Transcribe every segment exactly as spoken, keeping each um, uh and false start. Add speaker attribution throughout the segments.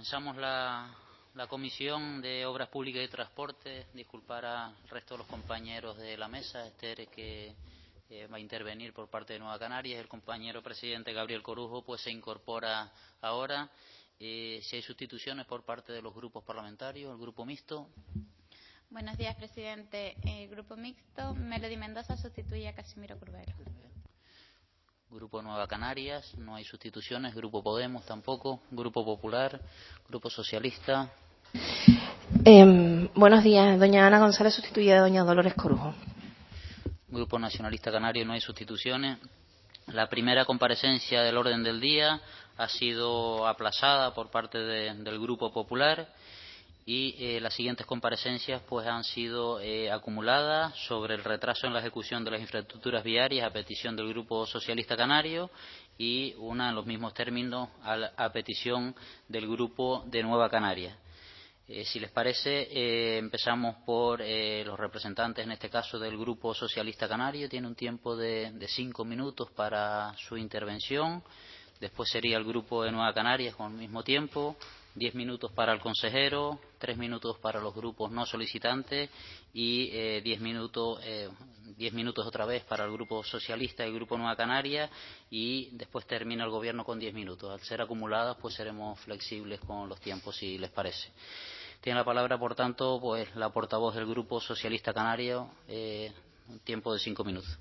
Speaker 1: Comenzamos la, la Comisión de Obras Públicas y Transporte. Disculpar al resto de los compañeros de la mesa. Esther, que eh, va a intervenir por parte de Nueva Canarias. El compañero presidente Gabriel Corujo pues se incorpora ahora. Eh, si hay sustituciones por parte de los grupos parlamentarios, el grupo mixto.
Speaker 2: Buenos días, presidente. El grupo mixto, Melody Mendoza sustituye a Casimiro Curvelo.
Speaker 1: Grupo Nueva Canarias, no hay sustituciones. Grupo Podemos tampoco. Grupo Popular, Grupo Socialista.
Speaker 3: Eh, buenos días. Doña Ana González sustituye a doña Dolores Corujo.
Speaker 1: Grupo Nacionalista Canario, no hay sustituciones. La primera comparecencia del orden del día ha sido aplazada por parte de, del Grupo Popular y eh, las siguientes comparecencias pues han sido eh, acumuladas sobre el retraso en la ejecución de las infraestructuras viarias a petición del Grupo Socialista Canario y una en los mismos términos a, a petición del Grupo de Nueva Canarias. Eh, si les parece, eh, empezamos por eh, los representantes, en este caso del Grupo Socialista Canario. Tiene un tiempo de, de cinco minutos para su intervención. Después sería el Grupo de Nueva Canarias con el mismo tiempo. Diez minutos para el consejero, tres minutos para los grupos no solicitantes y eh, diez minutos, eh, diez minutos otra vez para el Grupo Socialista y el Grupo Nueva Canarias y después termina el Gobierno con diez minutos. Al ser acumuladas, pues seremos flexibles con los tiempos, si les parece. Tiene la palabra, por tanto, pues la portavoz del Grupo Socialista Canario, eh, un tiempo de cinco minutos.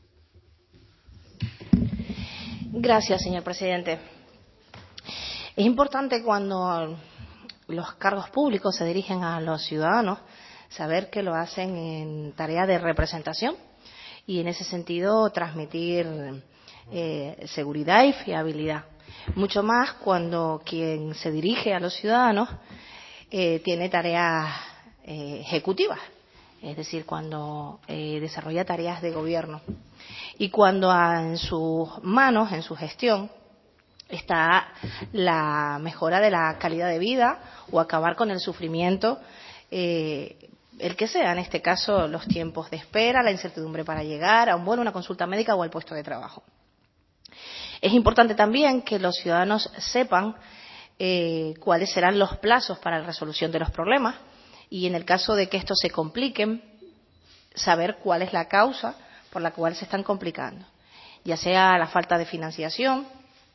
Speaker 3: Gracias, señor presidente. Es importante cuando los cargos públicos se dirigen a los ciudadanos saber que lo hacen en tarea de representación y, en ese sentido, transmitir eh, seguridad y fiabilidad. Mucho más cuando quien se dirige a los ciudadanos eh, tiene tareas eh, ejecutivas, es decir, cuando eh, desarrolla tareas de gobierno y cuando a, en sus manos, en su gestión, está la mejora de la calidad de vida o acabar con el sufrimiento, eh, el que sea, en este caso los tiempos de espera, la incertidumbre para llegar a un vuelo, una consulta médica o al puesto de trabajo. Es importante también que los ciudadanos sepan eh, cuáles serán los plazos para la resolución de los problemas y, en el caso de que estos se compliquen, saber cuál es la causa por la cual se están complicando, ya sea la falta de financiación,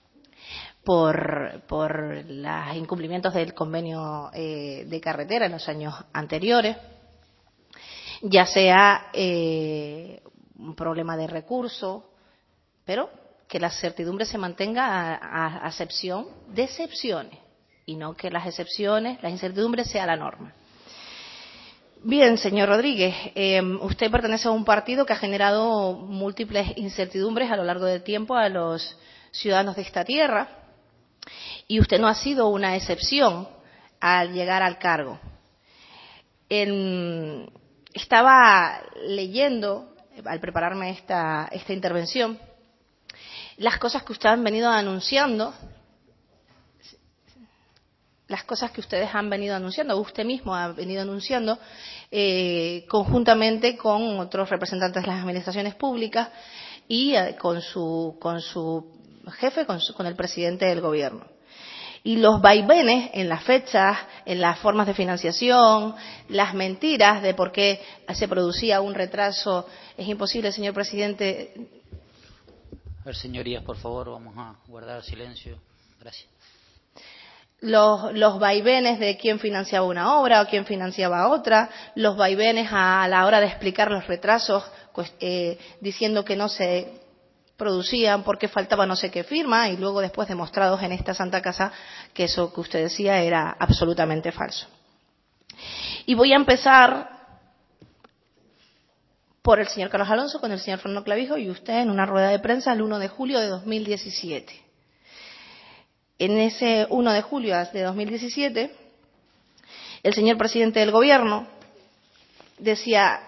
Speaker 3: por, por los incumplimientos del convenio eh, de carretera en los años anteriores, ya sea eh, un problema de recursos, pero que la certidumbre se mantenga a, a, a excepción de excepciones y no que las excepciones, la incertidumbre sea la norma. Bien, señor Rodríguez, eh, usted pertenece a un partido que ha generado múltiples incertidumbres a lo largo del tiempo a los ciudadanos de esta tierra. Y usted no ha sido una excepción al llegar al cargo. En, estaba leyendo, al prepararme esta, esta intervención, las cosas que ustedes han venido anunciando, las cosas que ustedes han venido anunciando, usted mismo ha venido anunciando, eh, conjuntamente con otros representantes de las administraciones públicas y eh, con su, con su jefe, con, su, con el presidente del gobierno. Y los vaivenes en las fechas, en las formas de financiación, las mentiras de por qué se producía un retraso, es imposible, señor presidente.
Speaker 1: A ver, señorías, por favor, vamos a guardar silencio. Gracias.
Speaker 3: Los, los vaivenes de quién financiaba una obra o quién financiaba otra, los vaivenes a, a la hora de explicar los retrasos, pues, eh, diciendo que no se producían porque faltaba no sé qué firma y luego después demostrados en esta Santa Casa que eso que usted decía era absolutamente falso. Y voy a empezar por el señor Carlos Alonso con el señor Fernando Clavijo y usted en una rueda de prensa el uno de julio de dos mil diecisiete. En ese uno de julio de dos mil diecisiete, el señor presidente del gobierno decía: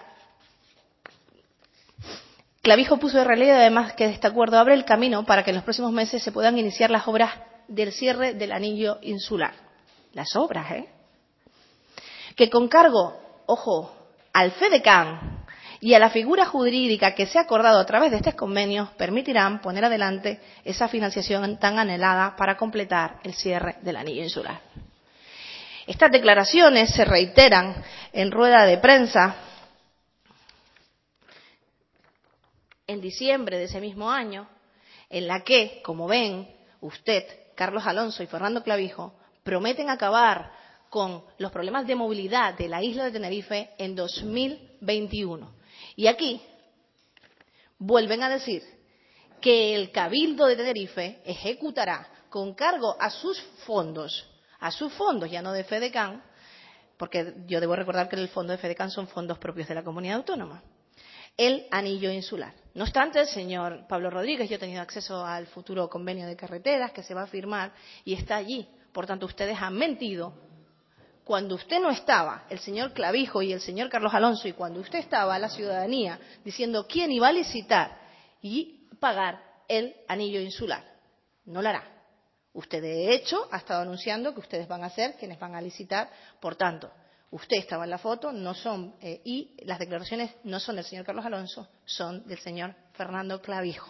Speaker 3: Clavijo puso de relieve además que este acuerdo abre el camino para que en los próximos meses se puedan iniciar las obras del cierre del anillo insular. Las obras, ¿eh? Que con cargo, ojo, al FEDECAN y a la figura jurídica que se ha acordado a través de estos convenios permitirán poner adelante esa financiación tan anhelada para completar el cierre del anillo insular. Estas declaraciones se reiteran en rueda de prensa en diciembre de ese mismo año, en la que, como ven, usted, Carlos Alonso y Fernando Clavijo prometen acabar con los problemas de movilidad de la isla de Tenerife en dos mil veintiuno. Y aquí vuelven a decir que el Cabildo de Tenerife ejecutará con cargo a sus fondos, a sus fondos, ya no de FEDECAN, porque yo debo recordar que el fondo de FEDECAN son fondos propios de la comunidad autónoma, el anillo insular. No obstante, el señor Pablo Rodríguez, yo he tenido acceso al futuro convenio de carreteras que se va a firmar y está allí. Por tanto, ustedes han mentido. Cuando usted no estaba, el señor Clavijo y el señor Carlos Alonso, y cuando usted estaba, la ciudadanía, diciendo quién iba a licitar y pagar el anillo insular. No lo hará. Usted, de hecho, ha estado anunciando que ustedes van a ser quienes van a licitar. Por tanto, usted estaba en la foto, no son eh, y las declaraciones no son del señor Carlos Alonso, son del señor Fernando Clavijo.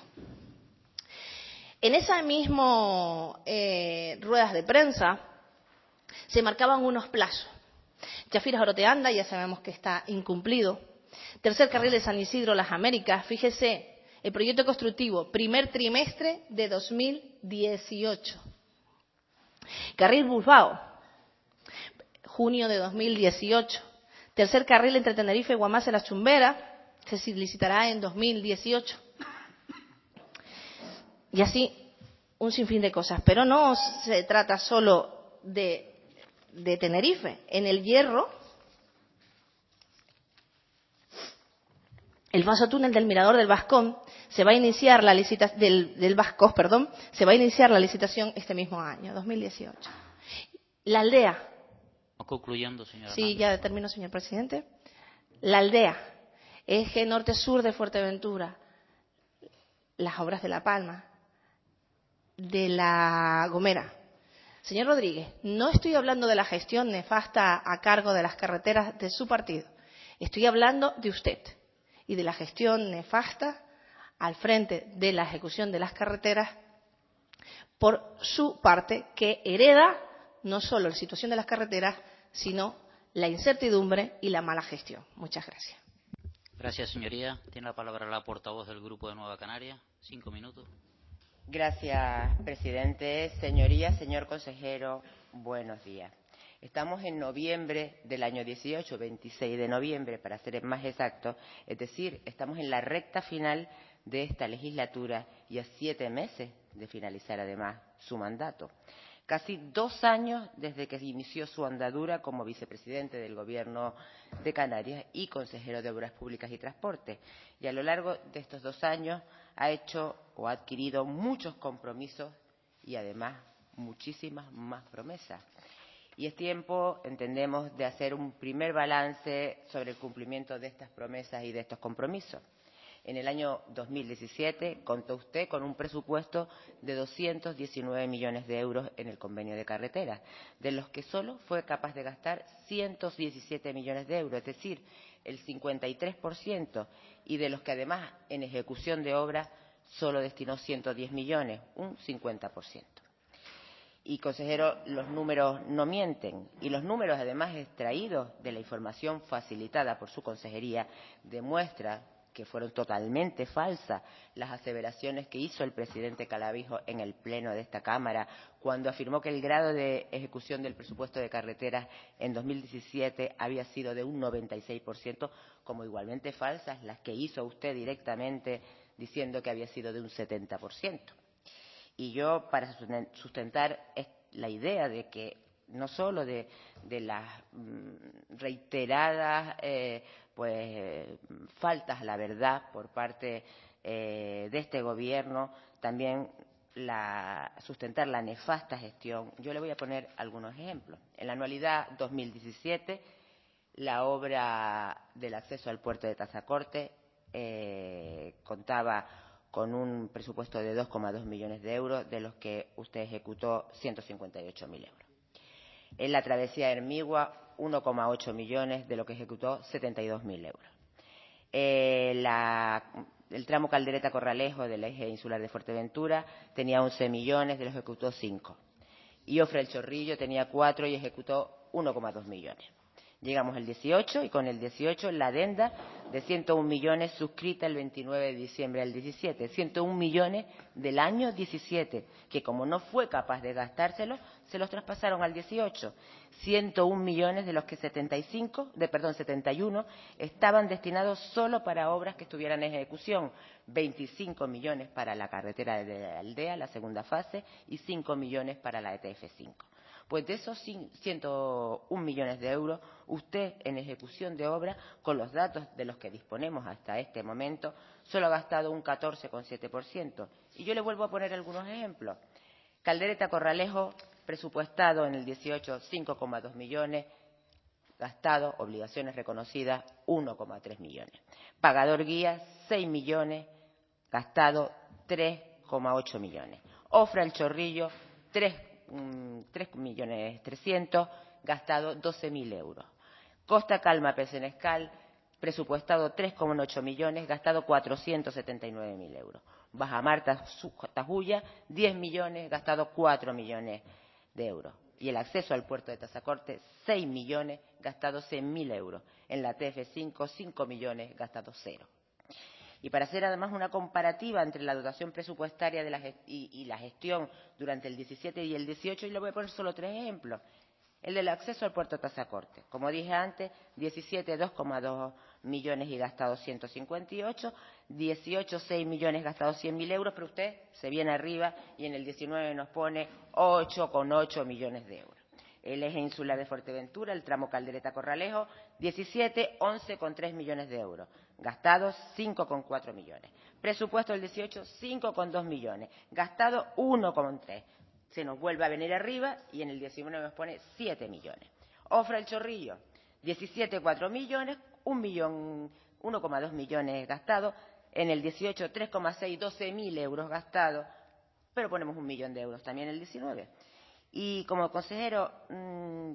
Speaker 3: En esa misma eh, ruedas de prensa se marcaban unos plazos. Chafira Joroteanda, ya sabemos que está incumplido. Tercer carril de San Isidro, Las Américas, fíjese, el proyecto constructivo, primer trimestre de dos mil dieciocho. Carril Bilbao, junio de dos mil dieciocho. Tercer carril entre Tenerife y Guamás en la Chumbera, se licitará en dos mil dieciocho. Y así un sinfín de cosas. Pero no se trata solo de, de Tenerife. En el Hierro, el falso túnel del Mirador del Vascón se va a iniciar la licitación del, del Vascos, perdón, se va a iniciar la licitación este mismo año, dos mil dieciocho. La aldea.
Speaker 1: Concluyendo, señora.
Speaker 3: Sí, ya termino, señor presidente. La aldea, eje norte-sur de Fuerteventura, las obras de La Palma, de La Gomera. Señor Rodríguez, no estoy hablando de la gestión nefasta a cargo de las carreteras de su partido. Estoy hablando de usted y de la gestión nefasta al frente de la ejecución de las carreteras por su parte, que hereda no solo la situación de las carreteras, sino la incertidumbre y la mala gestión. Muchas gracias.
Speaker 1: Gracias, señoría. Tiene la palabra la portavoz del Grupo de Nueva Canaria. Cinco minutos.
Speaker 4: Gracias, presidente. Señorías, señor consejero, buenos días. Estamos en noviembre del año dieciocho, veintiséis de noviembre, para ser más exactos. Es decir, estamos en la recta final de esta legislatura y a siete meses de finalizar, además, su mandato. Casi dos años desde que inició su andadura como vicepresidente del Gobierno de Canarias y consejero de Obras Públicas y Transporte. Y a lo largo de estos dos años ha hecho o ha adquirido muchos compromisos y, además, muchísimas más promesas. Y es tiempo, entendemos, de hacer un primer balance sobre el cumplimiento de estas promesas y de estos compromisos. En el año dos mil diecisiete contó usted con un presupuesto de doscientos diecinueve millones de euros en el convenio de carreteras, de los que solo fue capaz de gastar ciento diecisiete millones de euros, es decir, el cincuenta y tres por ciento, y de los que además en ejecución de obra solo destinó ciento diez millones, un cincuenta por ciento. Y, consejero, los números no mienten, y los números, además extraídos de la información facilitada por su consejería, demuestran que fueron totalmente falsas las aseveraciones que hizo el presidente Clavijo en el Pleno de esta Cámara, cuando afirmó que el grado de ejecución del presupuesto de carreteras en dos mil diecisiete había sido de un noventa y seis por ciento, como igualmente falsas las que hizo usted directamente diciendo que había sido de un setenta por ciento. Y yo, para sustentar la idea de que no solo de, de las mm, reiteradas eh, pues faltas a la verdad por parte eh, de este gobierno, también la, sustentar la nefasta gestión. Yo le voy a poner algunos ejemplos. En la anualidad dos mil diecisiete, la obra del acceso al puerto de Tazacorte eh, contaba con un presupuesto de dos coma dos millones de euros, de los que usted ejecutó ciento cincuenta y ocho mil euros. En la travesía de Hermigua, uno coma ocho millones, de lo que ejecutó setenta y dos mil euros. Eh, la, el tramo Caldereta-Corralejo del eje insular de Fuerteventura tenía once millones, de los que ejecutó cinco. Y Ofra el Chorrillo tenía cuatro y ejecutó uno coma dos millones. Llegamos el dieciocho y con el dieciocho la adenda de ciento un millones suscrita el veintinueve de diciembre del diecisiete. ciento un millones del año diecisiete, que como no fue capaz de gastárselo, se los traspasaron al dieciocho. ciento un millones de los que setenta y cinco, de, perdón, setenta y uno estaban destinados solo para obras que estuvieran en ejecución. veinticinco millones para la carretera de la aldea, la segunda fase, y cinco millones para la E T F cinco. Pues de esos ciento un millones de euros, usted en ejecución de obra, con los datos de los que disponemos hasta este momento, solo ha gastado un catorce coma siete por ciento. Y yo le vuelvo a poner algunos ejemplos. Caldereta Corralejo, presupuestado en el dieciocho cinco coma dos millones, gastado, obligaciones reconocidas, uno coma tres millones. Pagador guía, seis millones, gastado tres coma ocho millones. Ofra El Chorrillo, tres millones trescientos, gastado doce mil euros. Costa Calma Pesenescal, presupuestado tres coma ocho millones, gastado cuatrocientos setenta y nueve mil euros. Bajamar Tajuya, diez millones, gastado cuatro millones de euros. Y el acceso al puerto de Tazacorte, seis millones, gastado cien mil euros. En la T F cinco, cinco millones, gastado cero. Y para hacer además una comparativa entre la dotación presupuestaria de la y, y la gestión durante el diecisiete y el dieciocho, y le voy a poner solo tres ejemplos. El del acceso al puerto de Tazacorte. Como dije antes, diecisiete, dos coma dos millones y gastados ciento cincuenta y ocho, dieciocho, seis millones gastados cien mil euros, pero usted se viene arriba y en el diecinueve nos pone ocho coma ocho millones de euros. El eje insular de Fuerteventura, el tramo Caldereta-Corralejo, diecisiete, once coma tres millones de euros. Gastados cinco coma cuatro millones. Presupuesto del dieciocho, cinco coma dos millones. Gastado uno coma tres. Se nos vuelve a venir arriba y en el diecinueve nos pone siete millones. Ofra El Chorrillo, diecisiete coma cuatro millones, un millón, uno coma dos millones gastados. En el dieciocho, tres coma seis, doce mil euros gastados, pero ponemos un millón de euros también en el diecinueve. Y como consejero, mmm,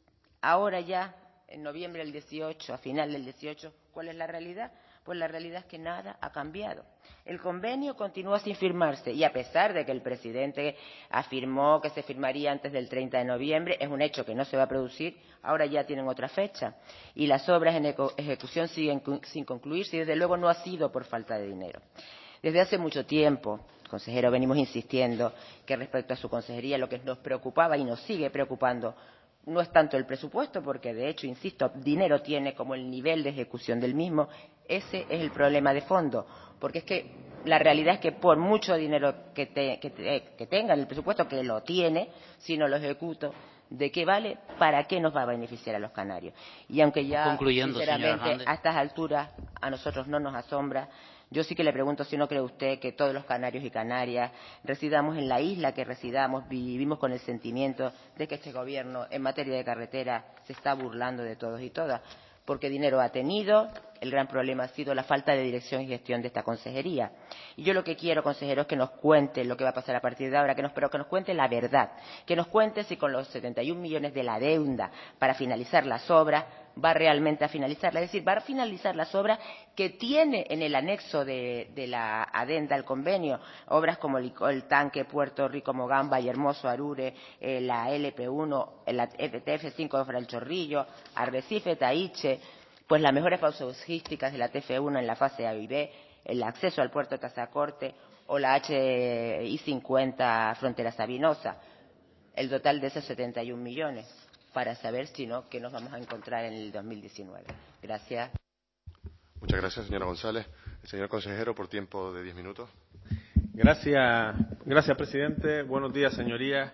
Speaker 4: ahora ya, en noviembre del dieciocho, a final del dieciocho, ¿cuál es la realidad? Pues la realidad es que nada ha cambiado. El convenio continúa sin firmarse y a pesar de que el presidente afirmó que se firmaría antes del treinta de noviembre, es un hecho que no se va a producir, ahora ya tienen otra fecha. Y las obras en ejecución siguen sin concluirse y desde luego no ha sido por falta de dinero. Desde hace mucho tiempo, consejero, venimos insistiendo que respecto a su consejería lo que nos preocupaba y nos sigue preocupando no es tanto el presupuesto, porque de hecho, insisto, dinero tiene, como el nivel de ejecución del mismo. Ese es el problema de fondo, porque es que la realidad es que por mucho dinero que, te, que, te, que tenga en el presupuesto, que lo tiene, si no lo ejecuto, ¿de qué vale? ¿Para qué nos va a beneficiar a los canarios? Y aunque ya,
Speaker 1: Concluyendo,
Speaker 4: sinceramente, a estas alturas a nosotros no nos asombra, yo sí que le pregunto si no cree usted que todos los canarios y canarias residamos en la isla que residamos, vivimos con el sentimiento de que este gobierno en materia de carretera se está burlando de todos y todas, porque dinero ha tenido, el gran problema ha sido la falta de dirección y gestión de esta consejería. Y yo lo que quiero, consejero, es que nos cuente lo que va a pasar a partir de ahora, que nos, pero que nos cuente la verdad, que nos cuente si con los setenta y un millones de la deuda para finalizar las obras va realmente a finalizarla, es decir, va a finalizar las obras que tiene en el anexo de, de la adenda al convenio, obras como el, el tanque Puerto Rico Mogamba y Hermoso Arure, eh, la L P uno, la T F cinco de El Chorrillo, Arrecife, Taiche, pues las mejores pausísticas de la T F uno en la fase A y B, el acceso al puerto de Tazacorte o la H I cincuenta Frontera Sabinosa, el total de esos setenta y un millones, para saber si no, qué nos vamos a encontrar en el dos mil diecinueve. Gracias.
Speaker 5: Muchas gracias, señora González. El señor consejero, por tiempo de diez minutos.
Speaker 6: Gracias, gracias, presidente. Buenos días, señorías.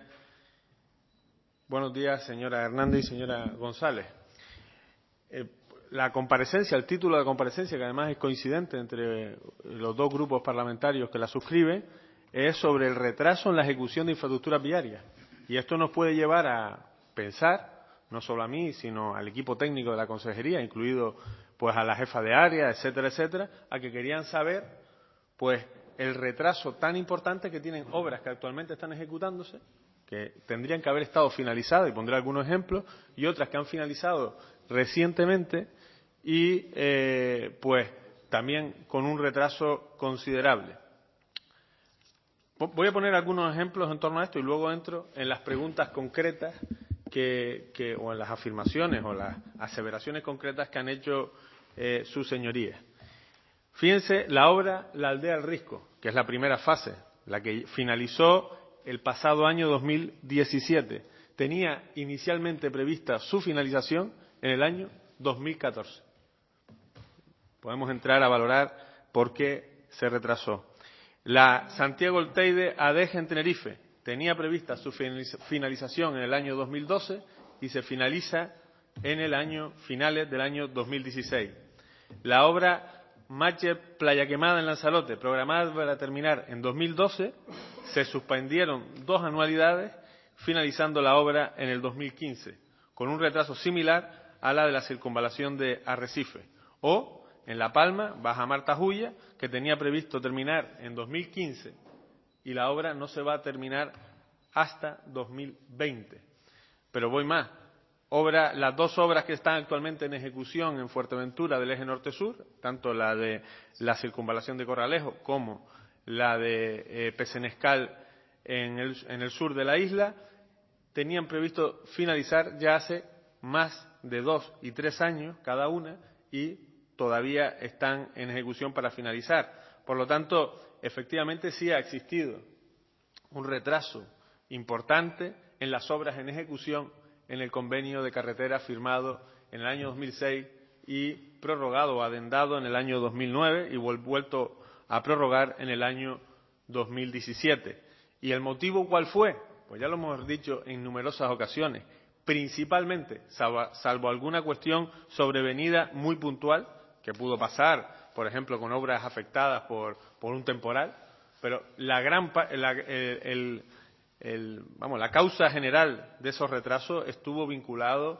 Speaker 6: Buenos días, señora Hernández y señora González. Eh, la comparecencia, el título de la comparecencia, que además es coincidente entre los dos grupos parlamentarios que la suscriben, es sobre el retraso en la ejecución de infraestructuras viarias. Y esto nos puede llevar a pensar, no solo a mí, sino al equipo técnico de la consejería, incluido pues a la jefa de área, etcétera, etcétera, a que querían saber pues el retraso tan importante que tienen obras que actualmente están ejecutándose, que tendrían que haber estado finalizadas, y pondré algunos ejemplos, y otras que han finalizado recientemente y eh, pues también con un retraso considerable. Voy a poner algunos ejemplos en torno a esto y luego entro en las preguntas concretas que, que o en las afirmaciones o las aseveraciones concretas que han hecho eh, sus señorías. Fíjense la obra La Aldea del Risco, que es la primera fase, la que finalizó el pasado año dos mil diecisiete. Tenía inicialmente prevista su finalización en el año dos mil catorce. Podemos entrar a valorar por qué se retrasó. La Santiago El Teide Adeje en Tenerife tenía prevista su finalización en el año dos mil doce y se finaliza en el año finales del año dos mil dieciséis. La obra Mache Playa Quemada en Lanzarote, programada para terminar en dos mil doce, se suspendieron dos anualidades, finalizando la obra en el dos mil quince, con un retraso similar a la de la circunvalación de Arrecife. O, en La Palma, Baja Marta Juya, que tenía previsto terminar en dos mil quince y la obra no se va a terminar hasta dos mil veinte. Pero voy más. Obra, las dos obras que están actualmente en ejecución en Fuerteventura del eje norte-sur, tanto la de la circunvalación de Corralejo como la de eh, Pesenescal en el, en el sur de la isla, tenían previsto finalizar ya hace más de dos y tres años cada una y todavía están en ejecución para finalizar. Por lo tanto, efectivamente sí ha existido un retraso importante en las obras en ejecución en el convenio de carretera firmado en el año dos mil seis y prorrogado o adendado en el año dos mil nueve y vuelto a prorrogar en el año dos mil diecisiete. ¿Y el motivo cuál fue? Pues ya lo hemos dicho en numerosas ocasiones. Principalmente, salvo, salvo alguna cuestión sobrevenida muy puntual, que pudo pasar, por ejemplo, con obras afectadas por, por un temporal, pero la gran la, el, el El, vamos, la causa general de esos retrasos estuvo vinculado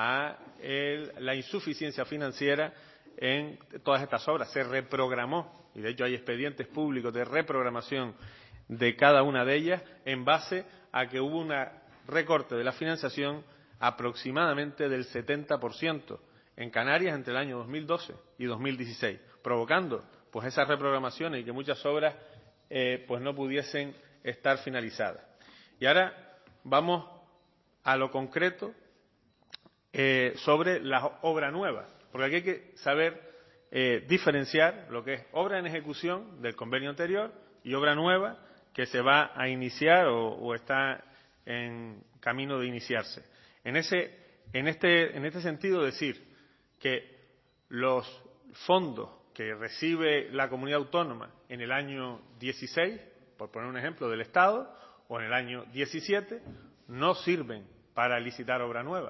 Speaker 6: a el, la insuficiencia financiera en todas estas obras. Se reprogramó, y de hecho hay expedientes públicos de reprogramación de cada una de ellas, en base a que hubo un recorte de la financiación aproximadamente del setenta por ciento en Canarias entre el año dos mil doce y dos mil dieciséis, provocando pues esas reprogramaciones y que muchas obras eh, pues no pudiesen estar finalizadas. Y ahora vamos a lo concreto eh, sobre la obra nueva, porque aquí hay que saber eh, diferenciar lo que es obra en ejecución del convenio anterior y obra nueva que se va a iniciar o, o está en camino de iniciarse. En ese, en este, en este sentido, decir que los fondos que recibe la comunidad autónoma en el año dieciséis, por poner un ejemplo, del Estado, o en el año diecisiete, no sirven para licitar obra nueva.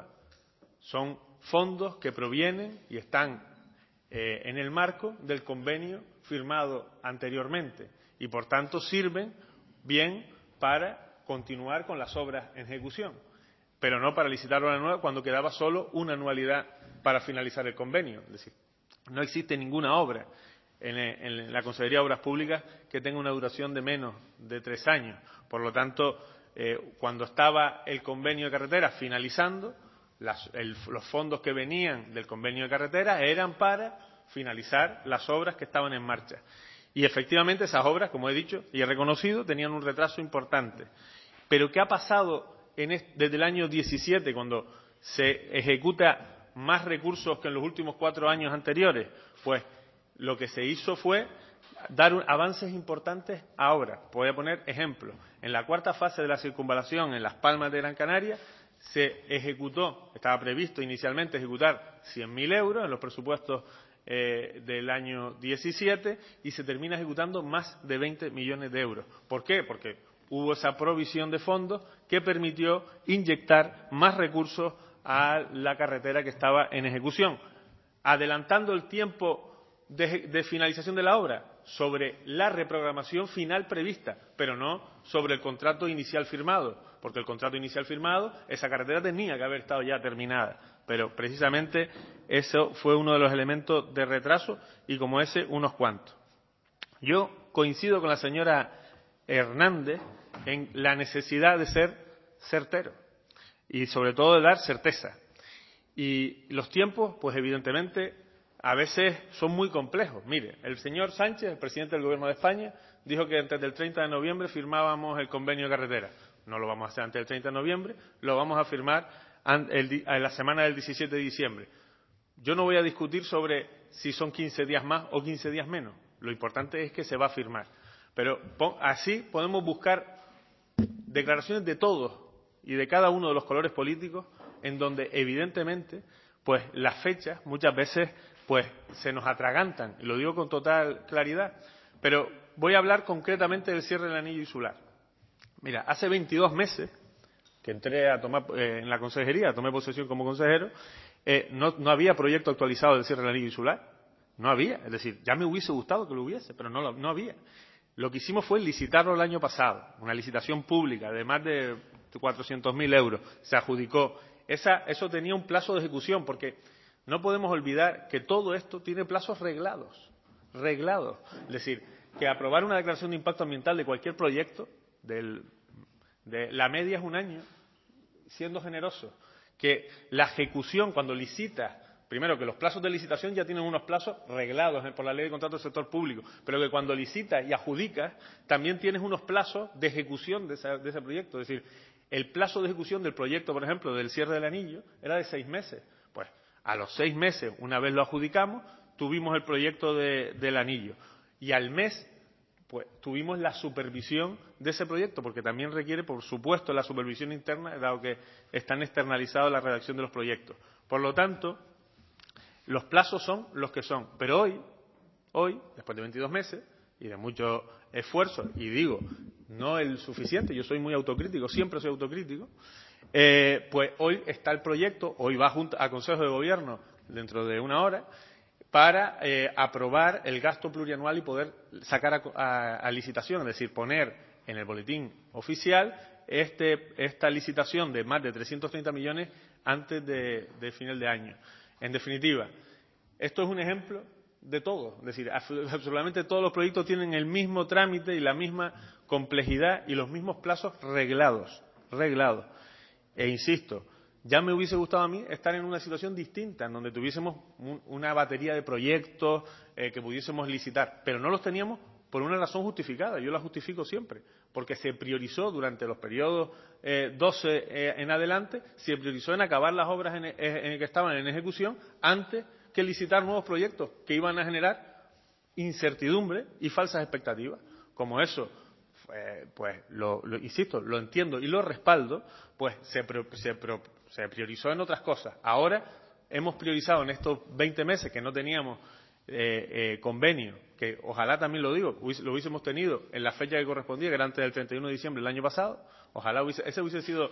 Speaker 6: Son fondos que provienen y están eh, en el marco del convenio firmado anteriormente y, por tanto, sirven bien para continuar con las obras en ejecución, pero no para licitar obra nueva cuando quedaba solo una anualidad para finalizar el convenio. Es decir, no existe ninguna obra en, en la Consejería de Obras Públicas que tenga una duración de menos de tres años. Por lo tanto, eh, cuando estaba el convenio de carretera finalizando, las, el, los fondos que venían del convenio de carretera eran para finalizar las obras que estaban en marcha. Y efectivamente esas obras, como he dicho y he reconocido, tenían un retraso importante. Pero ¿qué ha pasado en este, desde el año diecisiete, cuando se ejecuta más recursos que en los últimos cuatro años anteriores? Pues lo que se hizo fue dar un, avances importantes ahora. Voy a poner ejemplos. En la cuarta fase de la circunvalación en Las Palmas de Gran Canaria se ejecutó, estaba previsto inicialmente ejecutar cien mil euros en los presupuestos eh, del año diecisiete y se termina ejecutando más de veinte millones de euros. ¿Por qué? Porque hubo esa provisión de fondos que permitió inyectar más recursos a la carretera que estaba en ejecución, adelantando el tiempo de, de finalización de la obra sobre la reprogramación final prevista, pero no sobre el contrato inicial firmado, porque el contrato inicial firmado, esa carretera tenía que haber estado ya terminada, pero precisamente eso fue uno de los elementos de retraso y como ese unos cuantos. Yo coincido con la señora Hernández en la necesidad de ser certero y sobre todo de dar certeza. Y los tiempos, pues evidentemente, a veces son muy complejos. Mire, el señor Sánchez, el presidente del Gobierno de España, dijo que antes del treinta de noviembre firmábamos el convenio de carretera. No lo vamos a hacer antes del treinta de noviembre, lo vamos a firmar en la semana del diecisiete de diciembre. Yo no voy a discutir sobre si son quince días más o quince días menos. Lo importante es que se va a firmar. Pero así podemos buscar declaraciones de todos y de cada uno de los colores políticos en donde evidentemente pues las fechas muchas veces pues se nos atragantan, y lo digo con total claridad. Pero voy a hablar concretamente del cierre del anillo insular. Mira, hace veintidós meses que entré a tomar eh, en la consejería, tomé posesión como consejero, eh, no, no había proyecto actualizado del cierre del anillo insular. No había. Es decir, ya me hubiese gustado que lo hubiese, pero no, no había. Lo que hicimos fue licitarlo el año pasado, una licitación pública de más de cuatrocientos mil euros. Se adjudicó. Esa, eso tenía un plazo de ejecución, porque no podemos olvidar que todo esto tiene plazos reglados. Reglados. Es decir, que aprobar una declaración de impacto ambiental de cualquier proyecto, del, de la media es un año, siendo generoso. Que la ejecución, cuando licita, primero que los plazos de licitación ya tienen unos plazos reglados por la ley de contratos del sector público, pero que cuando licitas y adjudicas también tienes unos plazos de ejecución de, esa, de ese proyecto. Es decir, el plazo de ejecución del proyecto, por ejemplo, del cierre del anillo, era de seis meses. Pues a los seis meses, una vez lo adjudicamos, tuvimos el proyecto de, del anillo. Y al mes, pues tuvimos la supervisión de ese proyecto, porque también requiere, por supuesto, la supervisión interna, dado que están externalizados la redacción de los proyectos. Por lo tanto, los plazos son los que son. Pero hoy, hoy, después de veintidós meses y de mucho esfuerzo, y digo, no el suficiente, yo soy muy autocrítico, siempre soy autocrítico, eh, pues hoy está el proyecto, hoy va junto a Consejo de Gobierno dentro de una hora, para eh, aprobar el gasto plurianual y poder sacar a, a, a licitación, es decir, poner en el boletín oficial este, esta licitación de más de trescientos treinta millones antes de, de final de año. En definitiva, esto es un ejemplo de todo. Es decir, absolutamente todos los proyectos tienen el mismo trámite y la misma complejidad y los mismos plazos reglados. reglados. E insisto, ya me hubiese gustado a mí estar en una situación distinta, en donde tuviésemos un, una batería de proyectos eh, que pudiésemos licitar, pero no los teníamos por una razón justificada. Yo la justifico siempre, porque se priorizó durante los periodos eh, doce eh, en adelante, se priorizó en acabar las obras en, en, en que estaban en ejecución antes que licitar nuevos proyectos que iban a generar incertidumbre y falsas expectativas. Como eso, eh, pues, lo, lo, insisto, lo entiendo y lo respaldo, pues se, se, se priorizó en otras cosas. Ahora hemos priorizado en estos veinte meses que no teníamos eh, eh, convenio, que ojalá también lo digo, lo hubiésemos tenido en la fecha que correspondía, que era antes del treinta y uno de diciembre del año pasado, ojalá hubiese, ese hubiese sido,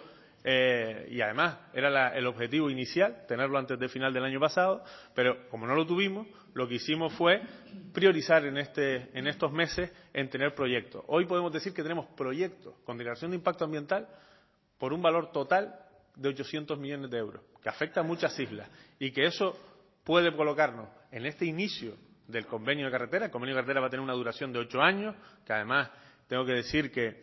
Speaker 6: eh, y además era la, el objetivo inicial, tenerlo antes del final del año pasado, pero como no lo tuvimos, lo que hicimos fue priorizar en, este, en estos meses en tener proyectos. Hoy podemos decir que tenemos proyectos con declaración de impacto ambiental por un valor total de ochocientos millones de euros, que afecta a muchas islas, y que eso puede colocarnos en este inicio del convenio de carretera. El convenio de carretera va a tener una duración de ocho años, que además tengo que decir que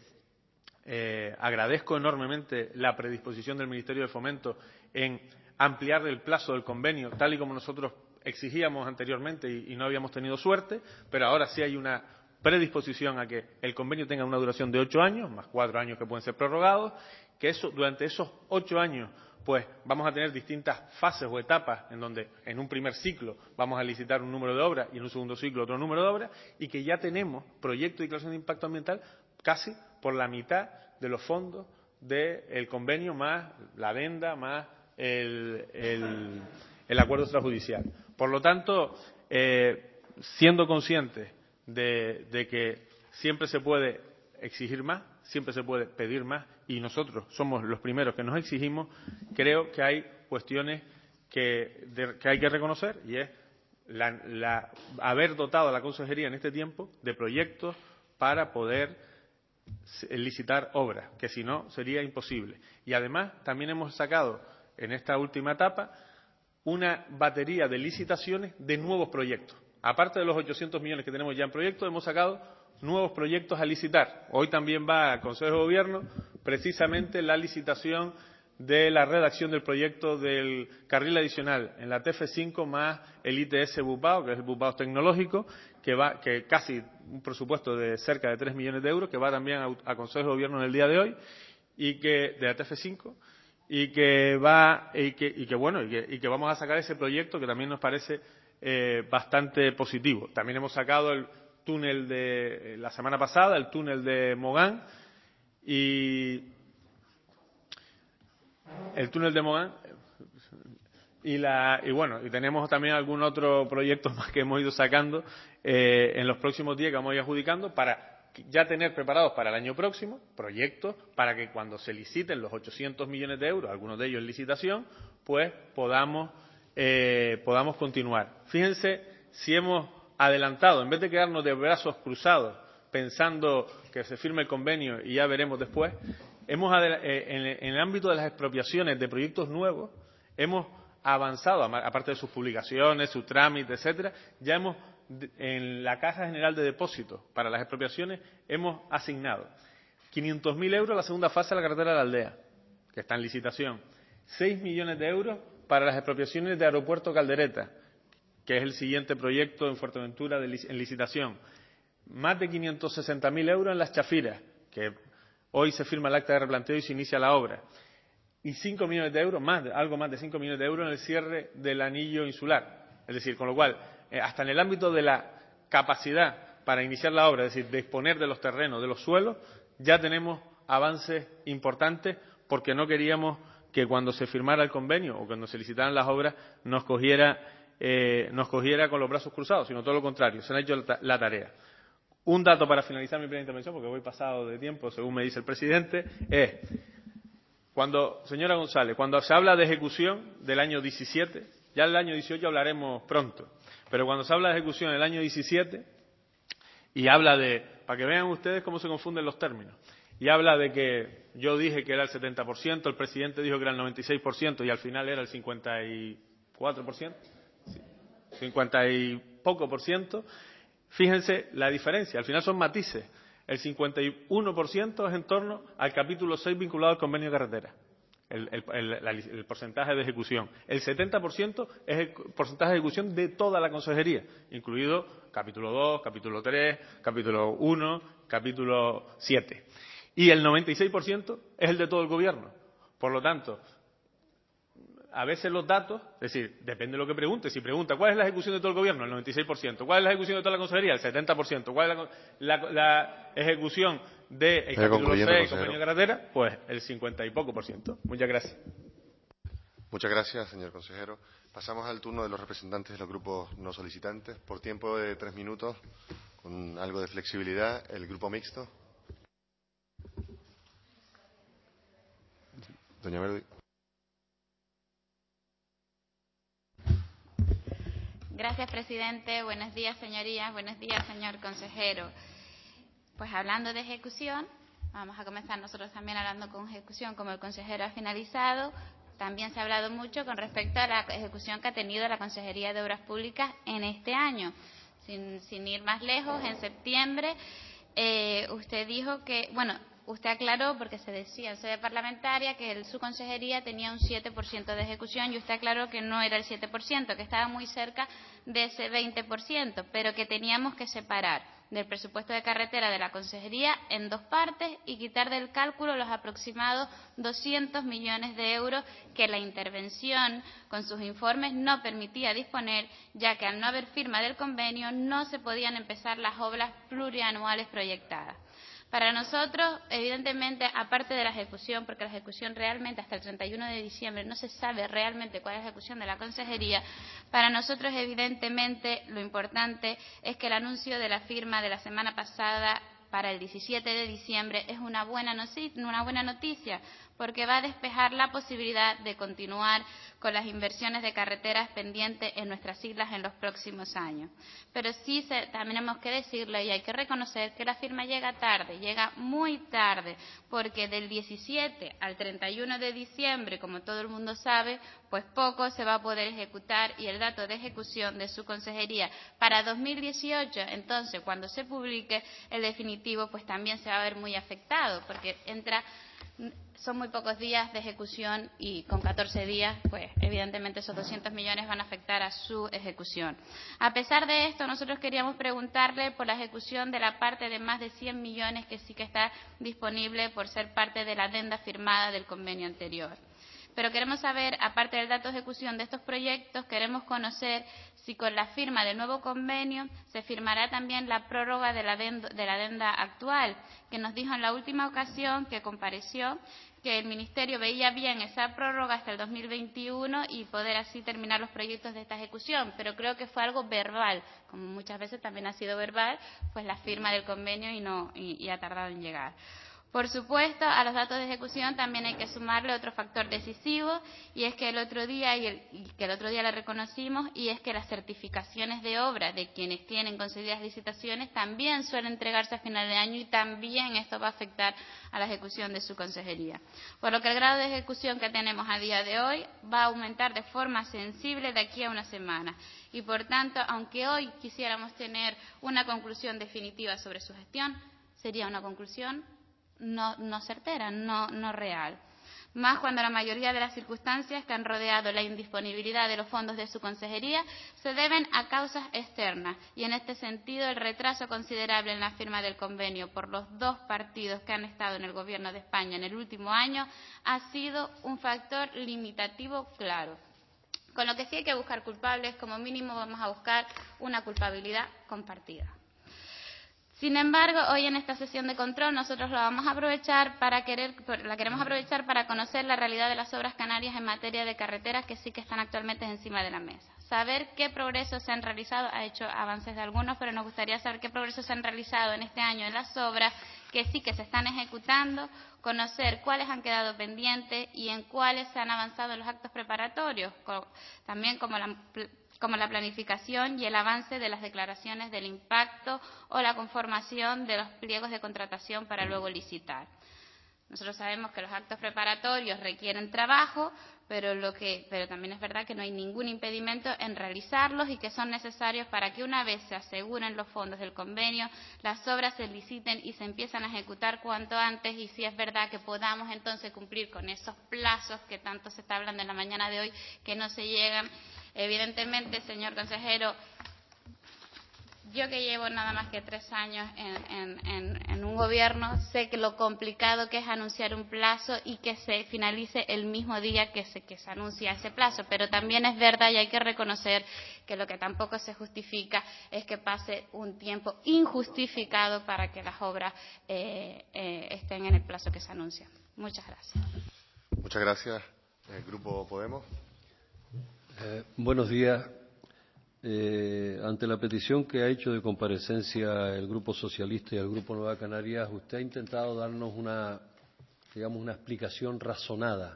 Speaker 6: eh, agradezco enormemente la predisposición del Ministerio de Fomento en ampliar el plazo del convenio, tal y como nosotros exigíamos anteriormente y, y no habíamos tenido suerte, pero ahora sí hay una predisposición a que el convenio tenga una duración de ocho años, más cuatro años que pueden ser prorrogados, que eso, durante esos ocho años pues vamos a tener distintas fases o etapas en donde en un primer ciclo vamos a licitar un número de obras y en un segundo ciclo otro número de obras, y que ya tenemos proyecto de declaración de impacto ambiental casi por la mitad de los fondos del convenio, más la adenda, más el, el, el acuerdo extrajudicial. Por lo tanto, eh, siendo conscientes de, de que siempre se puede exigir más, siempre se puede pedir más, y nosotros somos los primeros que nos exigimos, creo que hay cuestiones que, de, que hay que reconocer, y es la, la, haber dotado a la consejería en este tiempo de proyectos para poder licitar obras, que si no sería imposible. Y además también hemos sacado en esta última etapa una batería de licitaciones de nuevos proyectos. Aparte de los ochocientos millones que tenemos ya en proyectos, hemos sacado nuevos proyectos a licitar. Hoy también va al Consejo de Gobierno precisamente la licitación de la redacción del proyecto del carril adicional en la T F cinco más el I T S Bupao, que es el Bupao tecnológico, que va que casi un presupuesto de cerca de tres millones de euros, que va también a, a Consejo de Gobierno en el día de hoy, y que de la T F cinco, y que va y que, y que bueno y que, y que vamos a sacar ese proyecto que también nos parece eh, bastante positivo. También hemos sacado el túnel de la semana pasada, el túnel de Mogán y el túnel de Mogán y la y bueno y tenemos también algún otro proyecto más que hemos ido sacando eh, en los próximos días que vamos a ir adjudicando para ya tener preparados para el año próximo proyectos para que cuando se liciten los ochocientos millones de euros, algunos de ellos en licitación, pues podamos eh, podamos continuar. Fíjense si hemos adelantado, en vez de quedarnos de brazos cruzados pensando que se firme el convenio y ya veremos después, hemos eh, en, en el ámbito de las expropiaciones de proyectos nuevos hemos avanzado, aparte de sus publicaciones, su trámite, etcétera, ya hemos en la Caja General de Depósitos para las expropiaciones hemos asignado quinientos mil euros a la segunda fase de la carretera de la Aldea, que está en licitación, seis millones de euros para las expropiaciones de Aeropuerto Caldereta, que es el siguiente proyecto en Fuerteventura de, en licitación, más de quinientos sesenta mil euros en Las Chafiras, que hoy se firma el acta de replanteo y se inicia la obra, y cinco millones de euros, más, algo más de cinco millones de euros en el cierre del anillo insular. Es decir, con lo cual, eh, hasta en el ámbito de la capacidad para iniciar la obra, es decir, disponer de los terrenos, de los suelos, ya tenemos avances importantes porque no queríamos que cuando se firmara el convenio o cuando se licitaran las obras nos cogiera, eh, nos cogiera con los brazos cruzados, sino todo lo contrario, se ha hecho la, la tarea. Un dato para finalizar mi primera intervención, porque voy pasado de tiempo, según me dice el presidente, es, cuando, señora González, cuando se habla de ejecución del año diecisiete, ya el año dieciocho hablaremos pronto, pero cuando se habla de ejecución del año diecisiete, y habla de, para que vean ustedes cómo se confunden los términos, y habla de que yo dije que era el setenta por ciento, el presidente dijo que era el noventa y seis por ciento y al final era el cincuenta y cuatro por ciento, cincuenta y poco por ciento, fíjense la diferencia, al final son matices. El cincuenta y uno por ciento es en torno al capítulo seis vinculado al convenio de carretera, el, el, el, la, el porcentaje de ejecución. El setenta por ciento es el porcentaje de ejecución de toda la consejería, incluido capítulo dos, capítulo tres, capítulo uno, capítulo siete. Y el noventa y seis por ciento es el de todo el gobierno. Por lo tanto, a veces los datos, es decir, depende de lo que pregunte. Si pregunta, ¿cuál es la ejecución de todo el gobierno? El noventa y seis por ciento. ¿Cuál es la ejecución de toda la consejería? El setenta por ciento. ¿Cuál es la, la, la ejecución del capítulo seis, convenio de carretera? Pues el cincuenta y poco por ciento. Muchas gracias.
Speaker 5: Muchas gracias, señor consejero. Pasamos al turno de los representantes de los grupos no solicitantes. Por tiempo de tres minutos, con algo de flexibilidad, el grupo mixto. Doña Verdi.
Speaker 2: Gracias, presidente. Buenos días, señorías. Buenos días, señor consejero. Pues hablando de ejecución, vamos a comenzar nosotros también hablando con ejecución, como el consejero ha finalizado. También se ha hablado mucho con respecto a la ejecución que ha tenido la Consejería de Obras Públicas en este año. Sin, sin ir más lejos, en septiembre, eh, usted dijo que, bueno, usted aclaró, porque se decía en sede parlamentaria, que el, su consejería tenía un siete por ciento de ejecución y usted aclaró que no era el siete por ciento, que estaba muy cerca de ese veinte por ciento, pero que teníamos que separar del presupuesto de carretera de la consejería en dos partes y quitar del cálculo los aproximados doscientos millones de euros que la intervención con sus informes no permitía disponer, ya que al no haber firma del convenio no se podían empezar las obras plurianuales proyectadas. Para nosotros, evidentemente, aparte de la ejecución, porque la ejecución realmente hasta el treinta y uno de diciembre no se sabe realmente cuál es la ejecución de la consejería, para nosotros, evidentemente, lo importante es que el anuncio de la firma de la semana pasada para el diecisiete de diciembre es una buena noticia, una buena noticia, porque va a despejar la posibilidad de continuar con las inversiones de carreteras pendientes en nuestras islas en los próximos años. Pero sí se, también hemos que decirle y hay que reconocer que la firma llega tarde, llega muy tarde, porque del diecisiete al treinta y uno de diciembre, como todo el mundo sabe, pues poco se va a poder ejecutar y el dato de ejecución de su consejería para dos mil dieciocho, entonces cuando se publique el definitivo, pues también se va a ver muy afectado, porque entra... son muy pocos días de ejecución y con catorce días, pues evidentemente esos doscientos millones van a afectar a su ejecución. A pesar de esto, nosotros queríamos preguntarle por la ejecución de la parte de más de cien millones que sí que está disponible por ser parte de la adenda firmada del convenio anterior. Pero queremos saber, aparte del dato de ejecución de estos proyectos, queremos conocer si con la firma del nuevo convenio se firmará también la prórroga de la adenda, de la adenda actual, que nos dijo en la última ocasión que compareció que el Ministerio veía bien esa prórroga hasta el dos mil veintiuno y poder así terminar los proyectos de esta ejecución, pero creo que fue algo verbal, como muchas veces también ha sido verbal, pues la firma del convenio y, no, y, y ha tardado en llegar. Por supuesto, a los datos de ejecución también hay que sumarle otro factor decisivo, y es que el otro día y, el, y que el otro día le reconocimos, y es que las certificaciones de obra de quienes tienen concedidas licitaciones también suelen entregarse a final de año, y también esto va a afectar a la ejecución de su consejería. Por lo que el grado de ejecución que tenemos a día de hoy va a aumentar de forma sensible de aquí a una semana. Y por tanto, aunque hoy quisiéramos tener una conclusión definitiva sobre su gestión, sería una conclusión No, no certera, no, no real. Más cuando la mayoría de las circunstancias que han rodeado la indisponibilidad de los fondos de su consejería se deben a causas externas, y en este sentido el retraso considerable en la firma del convenio por los dos partidos que han estado en el Gobierno de España en el último año ha sido un factor limitativo claro. Con lo que sí hay que buscar culpables, como mínimo vamos a buscar una culpabilidad compartida. Sin embargo, hoy en esta sesión de control nosotros la vamos a aprovechar para querer, la queremos aprovechar para conocer la realidad de las obras canarias en materia de carreteras que sí que están actualmente encima de la mesa. Saber qué progresos se han realizado, ha hecho avances de algunos, pero nos gustaría saber qué progresos se han realizado en este año en las obras que sí que se están ejecutando, conocer cuáles han quedado pendientes y en cuáles se han avanzado en los actos preparatorios, también como la como la planificación y el avance de las declaraciones del impacto o la conformación de los pliegos de contratación para luego licitar. Nosotros sabemos que los actos preparatorios requieren trabajo, pero, lo que, pero también es verdad que no hay ningún impedimento en realizarlos y que son necesarios para que una vez se aseguren los fondos del convenio, las obras se liciten y se empiezan a ejecutar cuanto antes, y si es verdad que podamos entonces cumplir con esos plazos que tanto se está hablando en la mañana de hoy, que no se llegan. Evidentemente, señor consejero, yo que llevo nada más que tres años en, en, en, en un gobierno, sé que lo complicado que es anunciar un plazo y que se finalice el mismo día que se, que se anuncia ese plazo. Pero también es verdad y hay que reconocer que lo que tampoco se justifica es que pase un tiempo injustificado para que las obras eh, eh, estén en el plazo que se anuncia. Muchas gracias.
Speaker 5: Muchas gracias. El Grupo Podemos.
Speaker 7: Eh, buenos días. Eh, ante la petición que ha hecho de comparecencia el Grupo Socialista y el Grupo Nueva Canarias, usted ha intentado darnos una, digamos, una explicación razonada,